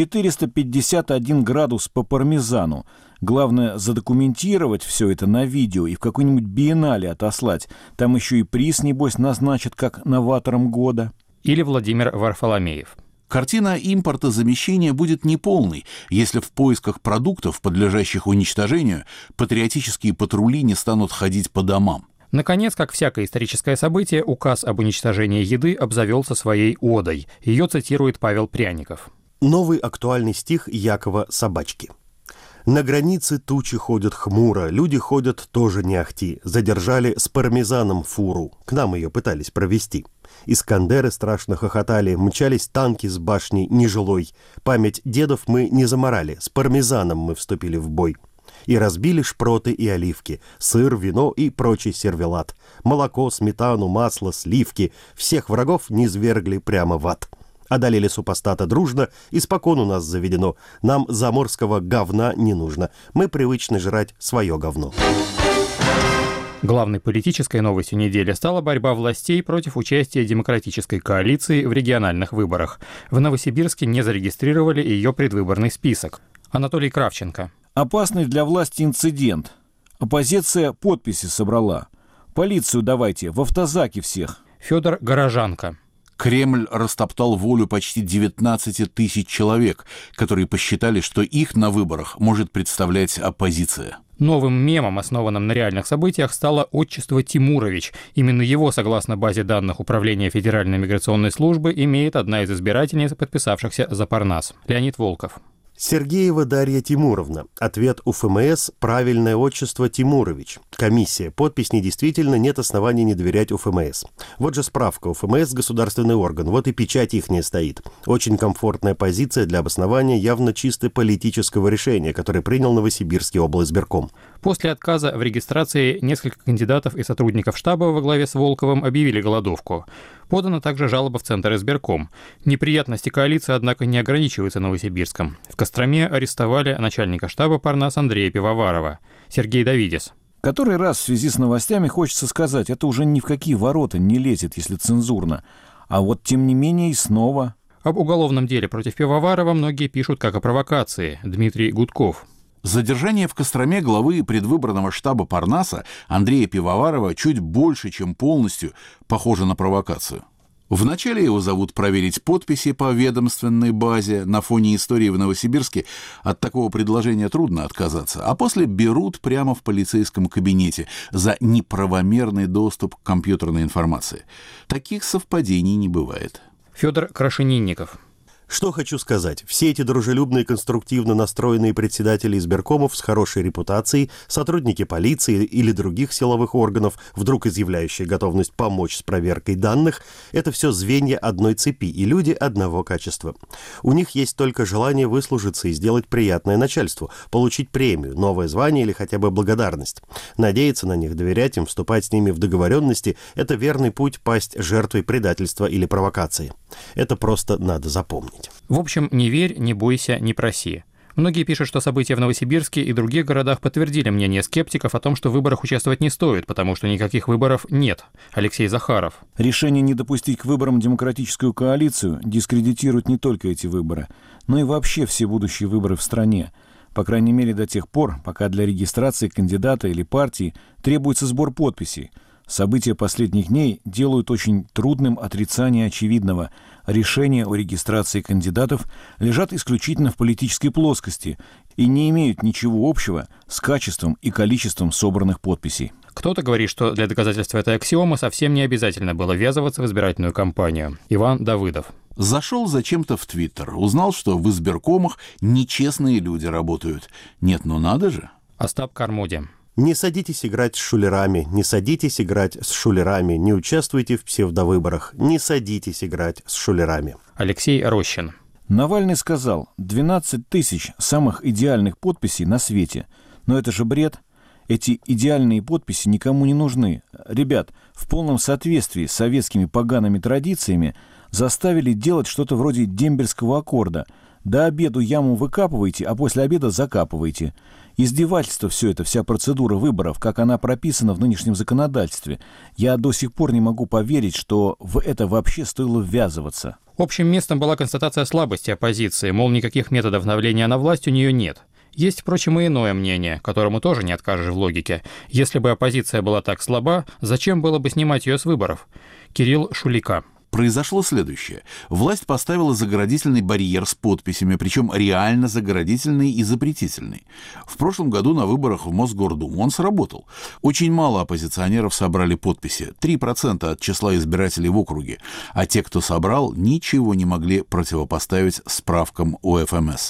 451 градус по пармезану. Главное задокументировать все это на видео и в какой-нибудь биеннале отослать. Там еще и приз, небось, назначат как новатором года. Или Владимир Варфоломеев. Картина импортозамещения будет неполной, если в поисках продуктов, подлежащих уничтожению, патриотические патрули не станут ходить по домам. Наконец, как всякое историческое событие, указ об уничтожении еды обзавелся своей одой. Ее цитирует Павел Пряников. Новый актуальный стих Якова Собачки. На границе тучи ходят хмуро, люди ходят тоже не ахти. Задержали с пармезаном фуру, к нам ее пытались провести. Искандеры страшно хохотали, мчались танки с башни нежилой. Память дедов мы не заморали, с пармезаном мы вступили в бой. И разбили шпроты и оливки, сыр, вино и прочий сервелат. Молоко, сметану, масло, сливки. Всех врагов низвергли прямо в ад. Одолели супостата дружно, испокон у нас заведено. Нам заморского говна не нужно. Мы привычны жрать свое говно. Главной политической новостью недели стала борьба властей против участия демократической коалиции в региональных выборах. В Новосибирске не зарегистрировали ее предвыборный список. Анатолий Кравченко. Опасный для власти инцидент. Оппозиция подписи собрала. Полицию давайте, в автозаке всех. Федор Горожанко. Кремль растоптал волю почти 19 тысяч человек, которые посчитали, что их на выборах может представлять оппозиция. Новым мемом, основанным на реальных событиях, стало отчество Тимурович. Именно его, согласно базе данных Управления Федеральной миграционной службы, имеет одна из избирательниц, подписавшихся за Парнас. Леонид Волков. Сергеева Дарья Тимуровна. Ответ УФМС – правильное отчество Тимурович. Комиссия. Подпись недействительна, нет оснований не доверять УФМС. Вот же справка. УФМС – государственный орган. Вот и печать ихняя стоит. Очень комфортная позиция для обоснования явно чисто политического решения, которое принял Новосибирский облсбирком. После отказа в регистрации несколько кандидатов и сотрудников штаба во главе с Волковым объявили голодовку. Подана также жалоба в Центр избирком. Неприятности коалиции, однако, не ограничиваются Новосибирском. В Костроме арестовали начальника штаба Парнас Андрея Пивоварова. Сергей Давидис. Который раз в связи с новостями хочется сказать, это уже ни в какие ворота не лезет, если цензурно. А вот тем не менее и снова. Об уголовном деле против Пивоварова многие пишут как о провокации. Дмитрий Гудков. Задержание в Костроме главы предвыборного штаба Парнаса Андрея Пивоварова чуть больше, чем полностью похоже на провокацию. Вначале его зовут проверить подписи по ведомственной базе. На фоне истории в Новосибирске от такого предложения трудно отказаться. А после берут прямо в полицейском кабинете за неправомерный доступ к компьютерной информации. Таких совпадений не бывает. Федор Крашенинников. Что хочу сказать. Все эти дружелюбные, конструктивно настроенные председатели избиркомов с хорошей репутацией, сотрудники полиции или других силовых органов, вдруг изъявляющие готовность помочь с проверкой данных, это все звенья одной цепи и люди одного качества. У них есть только желание выслужиться и сделать приятное начальству, получить премию, новое звание или хотя бы благодарность. Надеяться на них, доверять им, вступать с ними в договоренности – это верный путь пасть жертвой предательства или провокации. Это просто надо запомнить. В общем, не верь, не бойся, не проси. Многие пишут, что события в Новосибирске и других городах подтвердили мнение скептиков о том, что в выборах участвовать не стоит, потому что никаких выборов нет. Алексей Захаров. Решение не допустить к выборам демократическую коалицию дискредитирует не только эти выборы, но и вообще все будущие выборы в стране. По крайней мере, до тех пор, пока для регистрации кандидата или партии требуется сбор подписей. События последних дней делают очень трудным отрицание очевидного. Решения о регистрации кандидатов лежат исключительно в политической плоскости и не имеют ничего общего с качеством и количеством собранных подписей. Кто-то говорит, что для доказательства этой аксиомы совсем не обязательно было ввязываться в избирательную кампанию. Иван Давыдов. Зашел зачем-то в Твиттер, узнал, что в избиркомах нечестные люди работают. Нет, ну надо же. Остап Кармуди. Не садитесь играть с шулерами, не садитесь играть с шулерами, не участвуйте в псевдовыборах, не садитесь играть с шулерами. Алексей Рощин. Навальный сказал, 12 тысяч самых идеальных подписей на свете. Но это же бред. Эти идеальные подписи никому не нужны. Ребят, в полном соответствии с советскими погаными традициями заставили делать что-то вроде дембельского аккорда. До обеду яму выкапываете, а после обеда закапываете. Издевательство все это, вся процедура выборов, как она прописана в нынешнем законодательстве. Я до сих пор не могу поверить, что в это вообще стоило ввязываться. Общим местом была констатация слабости оппозиции, мол, никаких методов давления на власть у нее нет. Есть, впрочем, и иное мнение, которому тоже не откажешь в логике. Если бы оппозиция была так слаба, зачем было бы снимать ее с выборов? Кирилл Шулика. Произошло следующее. Власть поставила заградительный барьер с подписями, причем реально заградительный и запретительный. В прошлом году на выборах в Мосгордуму он сработал. Очень мало оппозиционеров собрали подписи, 3% от числа избирателей в округе, а те, кто собрал, ничего не могли противопоставить справкам УФМС.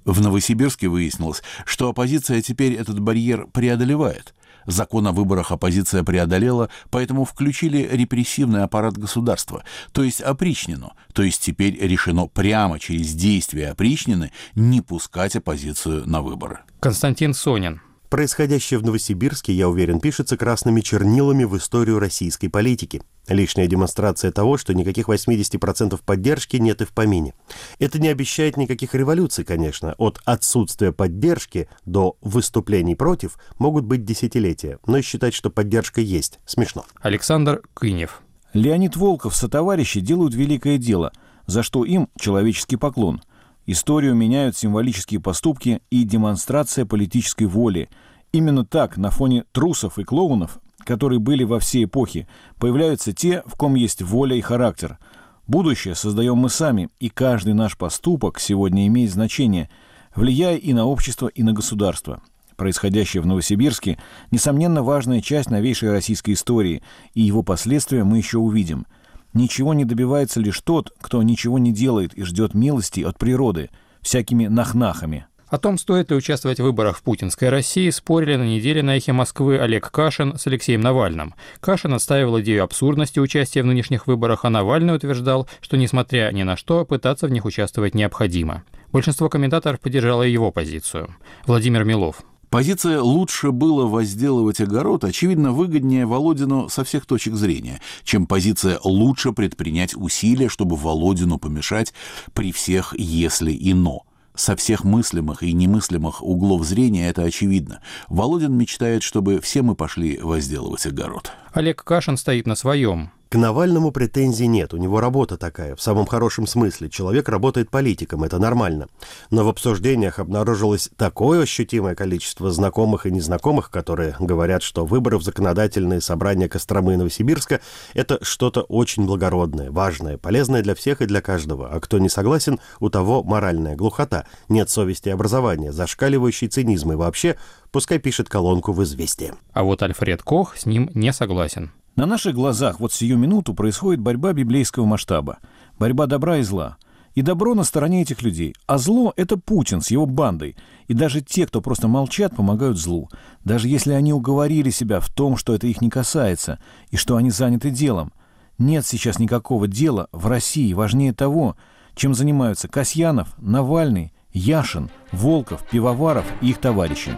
В Новосибирске выяснилось, что оппозиция теперь этот барьер преодолевает. Закон о выборах оппозиция преодолела, поэтому включили репрессивный аппарат государства, то есть опричнину. То есть теперь решено прямо через действия опричнины не пускать оппозицию на выборы. Константин Сонин. Происходящее в Новосибирске, я уверен, пишется красными чернилами в историю российской политики. Лишняя демонстрация того, что никаких 80% поддержки нет и в помине. Это не обещает никаких революций, конечно. От отсутствия поддержки до выступлений против могут быть десятилетия. Но и считать, что поддержка есть, смешно. Александр Кынев. Леонид Волков, сотоварищи делают великое дело, за что им человеческий поклон. Историю меняют символические поступки и демонстрация политической воли. Именно так, на фоне трусов и клоунов, которые были во все эпохи, появляются те, в ком есть воля и характер. Будущее создаем мы сами, и каждый наш поступок сегодня имеет значение, влияя и на общество, и на государство. Происходящее в Новосибирске – несомненно важная часть новейшей российской истории, и его последствия мы еще увидим. Ничего не добивается лишь тот, кто ничего не делает и ждет милости от природы, всякими нахнахами. О том, стоит ли участвовать в выборах в путинской России, спорили на неделе на «Эхе Москвы» Олег Кашин с Алексеем Навальным. Кашин отстаивал идею абсурдности участия в нынешних выборах, а Навальный утверждал, что, несмотря ни на что, пытаться в них участвовать необходимо. Большинство комментаторов поддержало его позицию. Владимир Милов. Позиция «лучше было возделывать огород» очевидно выгоднее Володину со всех точек зрения, чем позиция «лучше предпринять усилия, чтобы Володину помешать при всех «если» и «но». Со всех мыслимых и немыслимых углов зрения это очевидно. Володин мечтает, чтобы все мы пошли возделывать огород. Олег Кашин стоит на своем. К Навальному претензий нет, у него работа такая, в самом хорошем смысле. Человек работает политиком, это нормально. Но в обсуждениях обнаружилось такое ощутимое количество знакомых и незнакомых, которые говорят, что выборы в законодательные собрания Костромы и Новосибирска – это что-то очень благородное, важное, полезное для всех и для каждого. А кто не согласен, у того моральная глухота, нет совести и образования, зашкаливающий цинизм и вообще пускай пишет колонку в «Известия». А вот Альфред Кох с ним не согласен. На наших глазах вот сию минуту происходит борьба библейского масштаба. Борьба добра и зла. И добро на стороне этих людей. А зло — это Путин с его бандой. И даже те, кто просто молчат, помогают злу. Даже если они уговорили себя в том, что это их не касается, и что они заняты делом. Нет сейчас никакого дела в России важнее того, чем занимаются Касьянов, Навальный, Яшин, Волков, Пивоваров и их товарищи.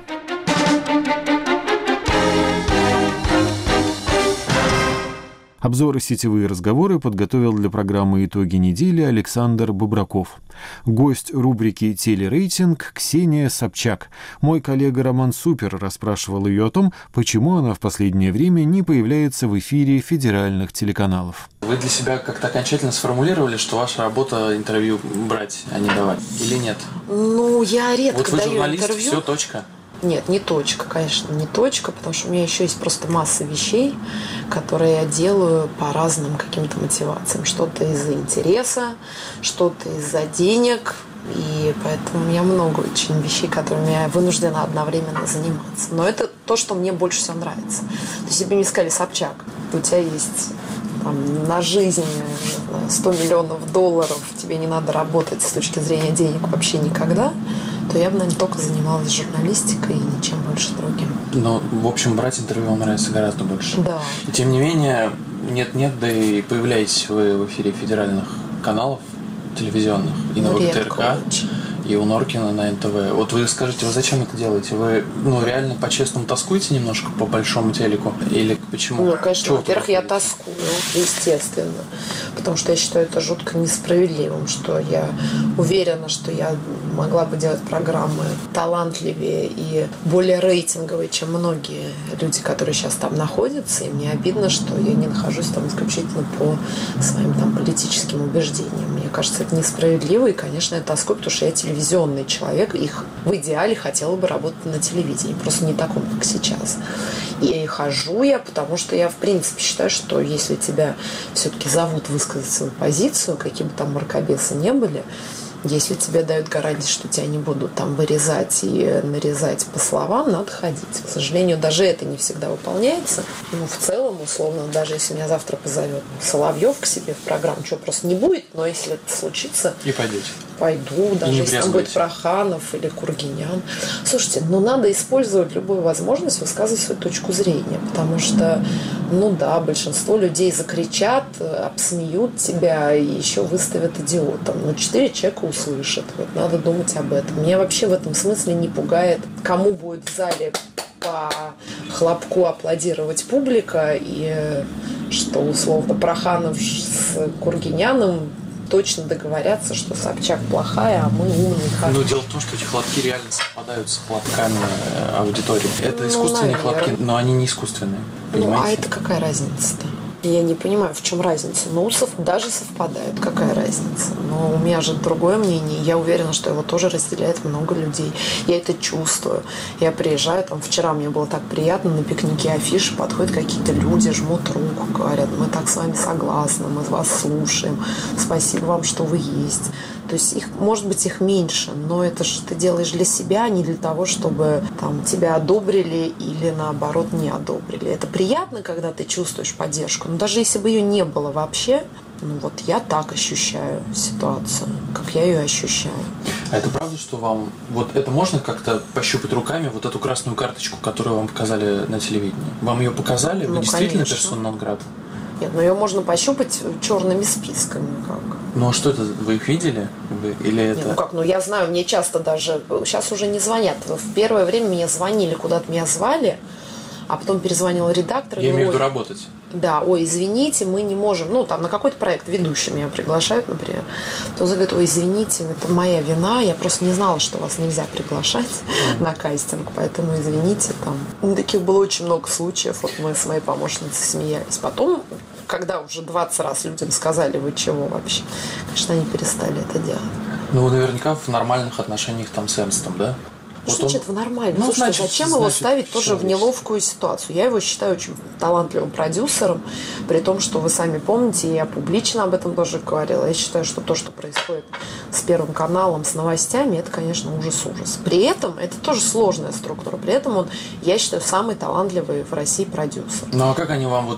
Обзоры «Сетевые разговоры» подготовил для программы «Итоги недели» Александр Бобраков. Гость рубрики «Телерейтинг» Ксения Собчак. Мой коллега Роман Супер расспрашивал ее о том, почему она в последнее время не появляется в эфире федеральных телеканалов. Вы для себя как-то окончательно сформулировали, что ваша работа интервью брать, а не давать, или нет? Ну, я редко вот вы даю журналист, интервью. все, точка. Нет, не точка, конечно, не точка, потому что у меня еще есть просто масса вещей, которые я делаю по разным каким-то мотивациям. Что-то из-за интереса, что-то из-за денег. И поэтому у меня много очень вещей, которыми я вынуждена одновременно заниматься. Но это то, что мне больше всего нравится. То есть, если бы мне сказали: Собчак, у тебя есть там, на жизнь $100 миллионов, тебе не надо работать с точки зрения денег вообще никогда, то я бы, наверное, только занималась журналистикой и ничем больше другим. Но, в общем, брать интервью вам нравится гораздо больше. Да. И, тем не менее, нет-нет, да и появляетесь вы в эфире федеральных каналов телевизионных. И на ВГТРК, и у Норкина на НТВ. Вот вы скажите, вы зачем это делаете? Вы, реально по-честному тоскуете немножко по большому телеку? Или почему? Ну, конечно, во-первых, я тоскую, естественно. Потому что я считаю это жутко несправедливым, что я уверена, что я могла бы делать программы талантливее и более рейтинговые, чем многие люди, которые сейчас там находятся. И мне обидно, что я не нахожусь там исключительно по своим там политическим убеждениям. Мне кажется, это несправедливо, и, конечно, я тоскую, потому что я телевизионный человек, их в идеале хотела бы работать на телевидении, просто не таком, как сейчас. И хожу я, потому что я, в принципе, считаю, что если тебя все-таки зовут высказать свою позицию, какие бы там мракобесы не были, Если тебе дают гарантию, что тебя не будут там вырезать и нарезать по словам, надо ходить. К сожалению, даже это не всегда выполняется. Но в целом, условно, даже если меня завтра позовет Соловьев к себе в программу, чего просто не будет, но если это случится... И пойдете. Пойду, даже если там будет Проханов или Кургинян. Слушайте, надо использовать любую возможность высказывать свою точку зрения, потому что, большинство людей закричат, обсмеют тебя и еще выставят идиотом. Но 4 человека услышат. Вот надо думать об этом. Меня вообще в этом смысле не пугает, кому будет в зале по хлопку аплодировать публика, и что, условно, Проханов с Кургиняном точно договорятся, что Собчак плохая, а мы умные. Но дело в том, что эти хлопки реально совпадают с хлопками аудитории. Это искусственные хлопки, но они не искусственные. Понимаете? А это какая разница-то? Я не понимаю, в чем разница. Даже совпадают. Какая разница? Но у меня же другое мнение. Я уверена, что его тоже разделяет много людей. Я это чувствую. Я приезжаю, вчера мне было так приятно, на пикнике афиши подходят какие-то люди, жмут руку, говорят, мы так с вами согласны, мы вас слушаем, спасибо вам, что вы есть. То есть может быть, их меньше, но это же ты делаешь для себя, а не для того, чтобы тебя одобрили или наоборот не одобрили. Это приятно, когда ты чувствуешь поддержку, но даже если бы ее не было вообще, я так ощущаю ситуацию, как я ее ощущаю. А это правда, что вам... это можно как-то пощупать руками, эту красную карточку, которую вам показали на телевидении? Вам ее показали? Вы действительно персона нон грата? Нет, ее можно пощупать черными списками. Как. Ну а что это? Вы их видели? Или это... Нет, я знаю, мне часто даже... Сейчас уже не звонят. В первое время мне звонили, куда-то меня звали, а потом перезвонил редактор. Я имею в виду работать. Да, извините, мы не можем. На какой-то проект ведущий меня приглашают, например. То он говорит, извините, это моя вина, я просто не знала, что вас нельзя приглашать на кастинг, поэтому извините. Таких было очень много случаев, мы с моей помощницей смеялись. Потом, когда уже 20 раз людям сказали, вы чего вообще, конечно, они перестали это делать. Наверняка в нормальных отношениях с Эрнстом, да? Что значит в нормальном? Слушайте, зачем его ставить тоже в неловкую ситуацию? Я его считаю очень талантливым продюсером, при том, что вы сами помните, я публично об этом тоже говорила. Я считаю, что то, что происходит с Первым каналом, с новостями, это, конечно, ужас-ужас. При этом это тоже сложная структура. При этом он, я считаю, самый талантливый в России продюсер. А как они вам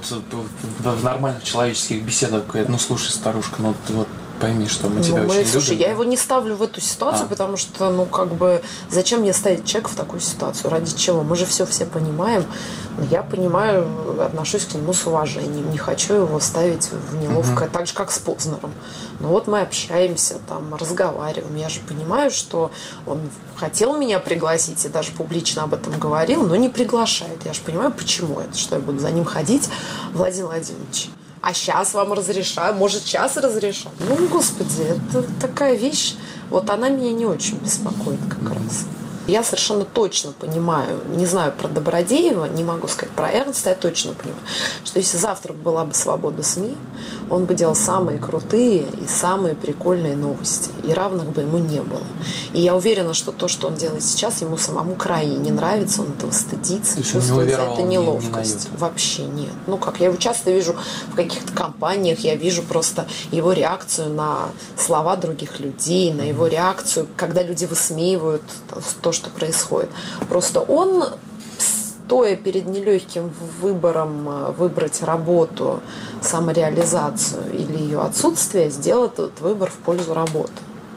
в нормальных человеческих беседах говорят, слушай, старушка, пойми, что мы тебя очень любим. Слушай, я его не ставлю в эту ситуацию, потому что, зачем мне ставить человека в такую ситуацию? Ради чего? Мы же все понимаем. Я понимаю, отношусь к нему с уважением. Не хочу его ставить в неловкое, так же, как с Познером. Мы общаемся, разговариваем. Я же понимаю, что он хотел меня пригласить и даже публично об этом говорил, но не приглашает. Я же понимаю, почему это, что я буду за ним ходить, Владимир Владимирович. А сейчас вам разрешаю, может, сейчас разрешаю. Господи, это такая вещь, она меня не очень беспокоит как раз. Я совершенно точно понимаю, не знаю про Добродеева, не могу сказать про Эрнста, я точно понимаю, что если завтра была бы свобода СМИ, он бы делал самые крутые и самые прикольные новости, и равных бы ему не было. И я уверена, что то, что он делает сейчас, ему самому крайне не нравится, он этого стыдится, чувствует за это неловкость. Вообще нет. Я его часто вижу в каких-то компаниях, я вижу просто его реакцию на слова других людей, на его реакцию, когда люди высмеивают то, что происходит. Просто он, стоя перед нелегким выбором выбрать работу, самореализацию или ее отсутствие, сделал этот выбор в пользу работы.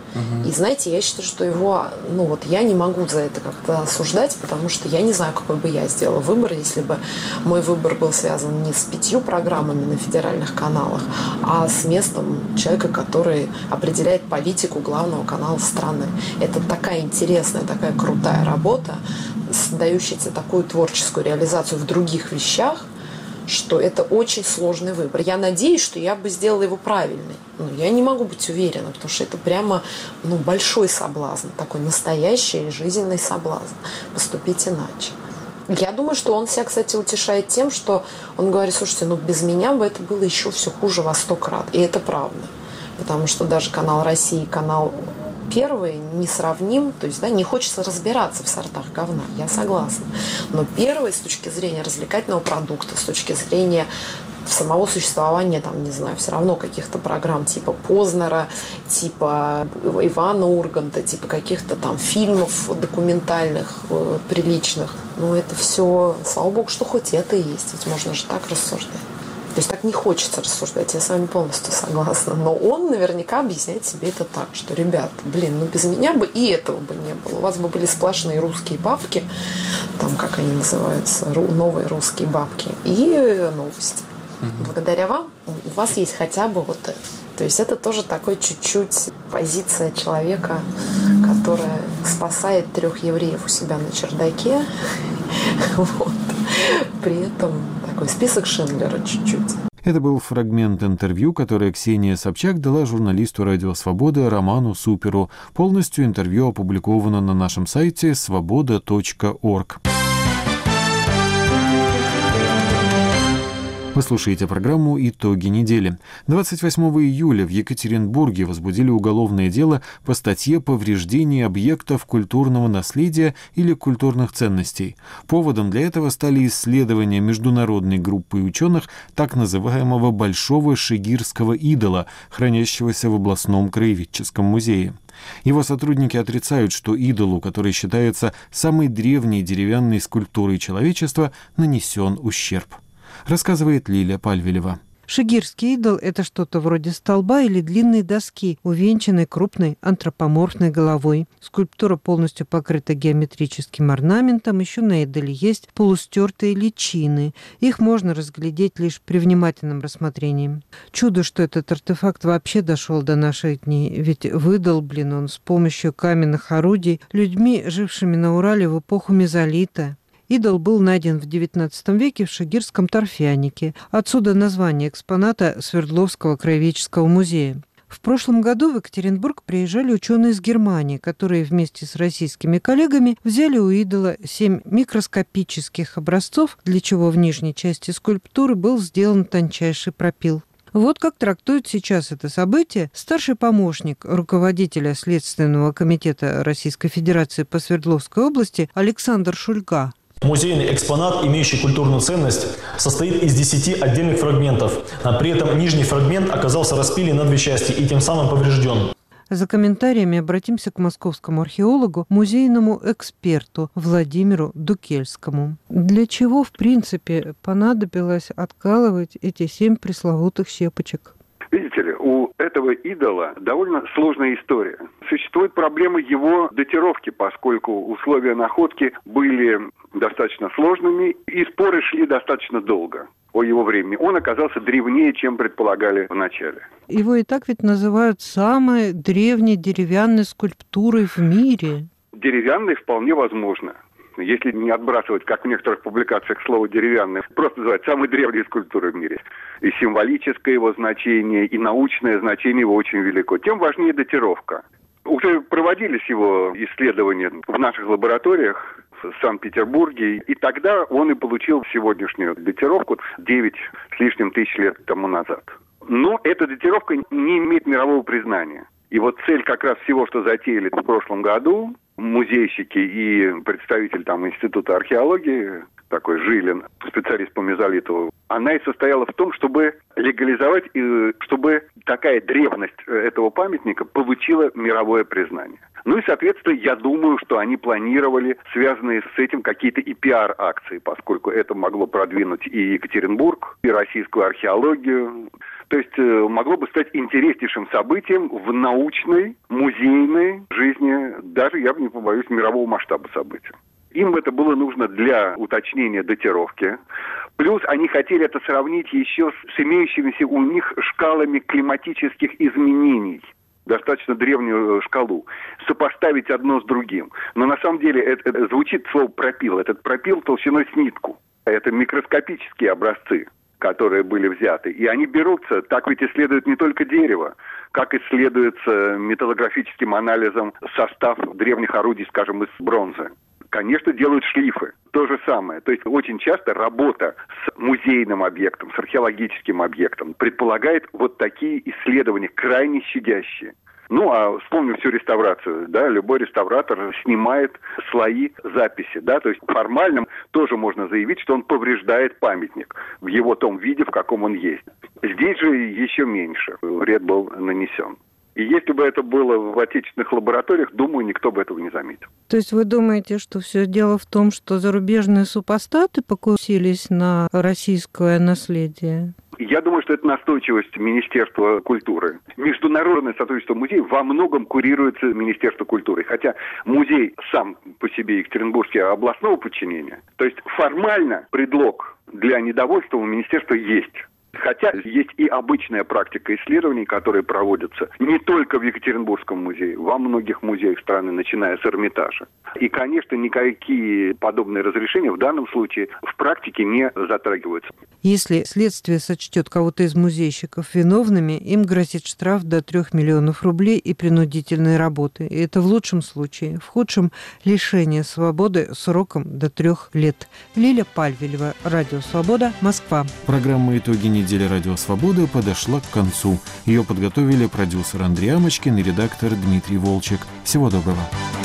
И знаете, я считаю, что его, я не могу за это как-то осуждать, потому что я не знаю, какой бы я сделала выбор, если бы мой выбор был связан не с 5 программами на федеральных каналах, а с местом человека, который определяет политику главного канала страны. Это такая интересная, такая крутая работа, дающая тебе такую творческую реализацию в других вещах, что это очень сложный выбор. Я надеюсь, что я бы сделала его правильный. Но я не могу быть уверена, потому что это прямо большой соблазн, такой настоящий жизненный соблазн поступить иначе. Я думаю, что он себя, кстати, утешает тем, что он говорит, слушайте, без меня бы это было еще все хуже во 100 крат. И это правда. Потому что даже канал России, канал Первый не сравним, то есть не хочется разбираться в сортах говна, я согласна. Но Первый с точки зрения развлекательного продукта, с точки зрения самого существования, там, не знаю, все равно каких-то программ типа Познера, типа Ивана Урганта, типа каких-то там фильмов документальных, приличных. Ну, это все, слава богу, что хоть это и есть. Ведь можно же так рассуждать. То есть так не хочется рассуждать, я с вами полностью согласна. Но он наверняка объясняет себе это так, что, ребят, ну без меня бы и этого бы не было. У вас бы были сплошные русские бабки, там, как они называются, новые русские бабки, и новости. Благодаря вам у вас есть хотя бы вот это. То есть это тоже такой чуть-чуть позиция человека, которая спасает 3 евреев у себя на чердаке. Вот. При этом такой список Шиндлера чуть-чуть. Это был фрагмент интервью, которое Ксения Собчак дала журналисту «Радио Свобода» Роману Суперу. Полностью интервью опубликовано на нашем сайте svoboda.org. Вы слушаете программу «Итоги недели». 28 июля в Екатеринбурге возбудили уголовное дело по статье «Повреждение объектов культурного наследия или культурных ценностей». Поводом для этого стали исследования международной группы ученых так называемого Большого Шигирского идола, хранящегося в областном краеведческом музее. Его сотрудники отрицают, что идолу, который считается самой древней деревянной скульптурой человечества, нанесен ущерб. Рассказывает Лилия Пальвелева. Шигирский идол – это что-то вроде столба или длинной доски, увенчанной крупной антропоморфной головой. Скульптура полностью покрыта геометрическим орнаментом, еще на идоле есть полустертые личины. Их можно разглядеть лишь при внимательном рассмотрении. Чудо, что этот артефакт вообще дошел до наших дней, ведь выдолблен он с помощью каменных орудий людьми, жившими на Урале в эпоху мезолита. Идол был найден в XIX веке в Шигирском торфянике. Отсюда название экспоната Свердловского краеведческого музея. В прошлом году в Екатеринбург приезжали ученые из Германии, которые вместе с российскими коллегами взяли у идола 7 микроскопических образцов, для чего в нижней части скульптуры был сделан тончайший пропил. Вот как трактует сейчас это событие старший помощник руководителя Следственного комитета Российской Федерации по Свердловской области Александр Шульга. Музейный экспонат, имеющий культурную ценность, состоит из 10 отдельных фрагментов. При этом нижний фрагмент оказался распилен на 2 части и тем самым поврежден. За комментариями обратимся к московскому археологу, музейному эксперту Владимиру Дукельскому. Для чего, в принципе, понадобилось откалывать эти 7 пресловутых щепочек? Видите ли, у этого идола довольно сложная история. Существует проблема его датировки, поскольку условия находки были достаточно сложными, и споры шли достаточно долго о его времени. Он оказался древнее, чем предполагали вначале. Его и так ведь называют самой древней деревянной скульптурой в мире. Деревянной вполне возможно. Если не отбрасывать, как в некоторых публикациях, слово «деревянное», просто называть самой древней скульптурой в мире. И символическое его значение, и научное значение его очень велико. Тем важнее датировка. Уже проводились его исследования в наших лабораториях в Санкт-Петербурге, и тогда он и получил сегодняшнюю датировку 9 с лишним тысяч лет тому назад. Но эта датировка не имеет мирового признания. И вот цель как раз всего, что затеяли в прошлом году, музейщики и представитель там Института археологии, такой Жилин, специалист по мезолиту, она и состояла в том, чтобы легализовать, чтобы такая древность этого памятника получила мировое признание. Ну и, соответственно, я думаю, что они планировали связанные с этим какие-то и пиар-акции, поскольку это могло продвинуть и Екатеринбург, и российскую археологию. То есть могло бы стать интереснейшим событием в научной, музейной жизни, даже, я не побоюсь, мирового масштаба события. Им это было нужно для уточнения датировки. Плюс они хотели это сравнить еще с имеющимися у них шкалами климатических изменений. Достаточно древнюю шкалу. Сопоставить одно с другим. Но на самом деле это звучит слово «пропил». Этот пропил толщиной с нитку. Это микроскопические образцы, которые были взяты. И они берутся, так ведь исследуют не только дерево, как исследуется металлографическим анализом состав древних орудий, скажем, из бронзы. Конечно, делают шлифы. То же самое. То есть очень часто работа с музейным объектом, с археологическим объектом предполагает вот такие исследования, крайне щадящие. Ну, а вспомним всю реставрацию, да, любой реставратор снимает слои записи, да, то есть формально тоже можно заявить, что он повреждает памятник в его том виде, в каком он есть. Здесь же еще меньше вред был нанесен. И если бы это было в отечественных лабораториях, думаю, никто бы этого не заметил. То есть вы думаете, что все дело в том, что зарубежные супостаты покусились на российское наследие? Я думаю, что это настойчивость Министерства культуры. Международное сотрудничество музея во многом курируется Министерством культуры. Хотя музей сам по себе Екатеринбургский областного подчинения. То есть формально предлог для недовольства у министерства есть. Хотя есть и обычная практика исследований, которые проводятся не только в Екатеринбургском музее, во многих музеях страны, начиная с Эрмитажа. И, конечно, никакие подобные разрешения в данном случае в практике не затрагиваются. Если следствие сочтет кого-то из музейщиков виновными, им грозит штраф до 3 миллионов рублей и принудительные работы. И это в лучшем случае. В худшем – лишение свободы сроком до 3 лет. Лиля Пальвелева, Радио Свобода, Москва. Программа «Итоги недели Радио Свобода» подошла к концу. Ее подготовили продюсер Андрей Амочкин и редактор Дмитрий Волчек. Всего доброго.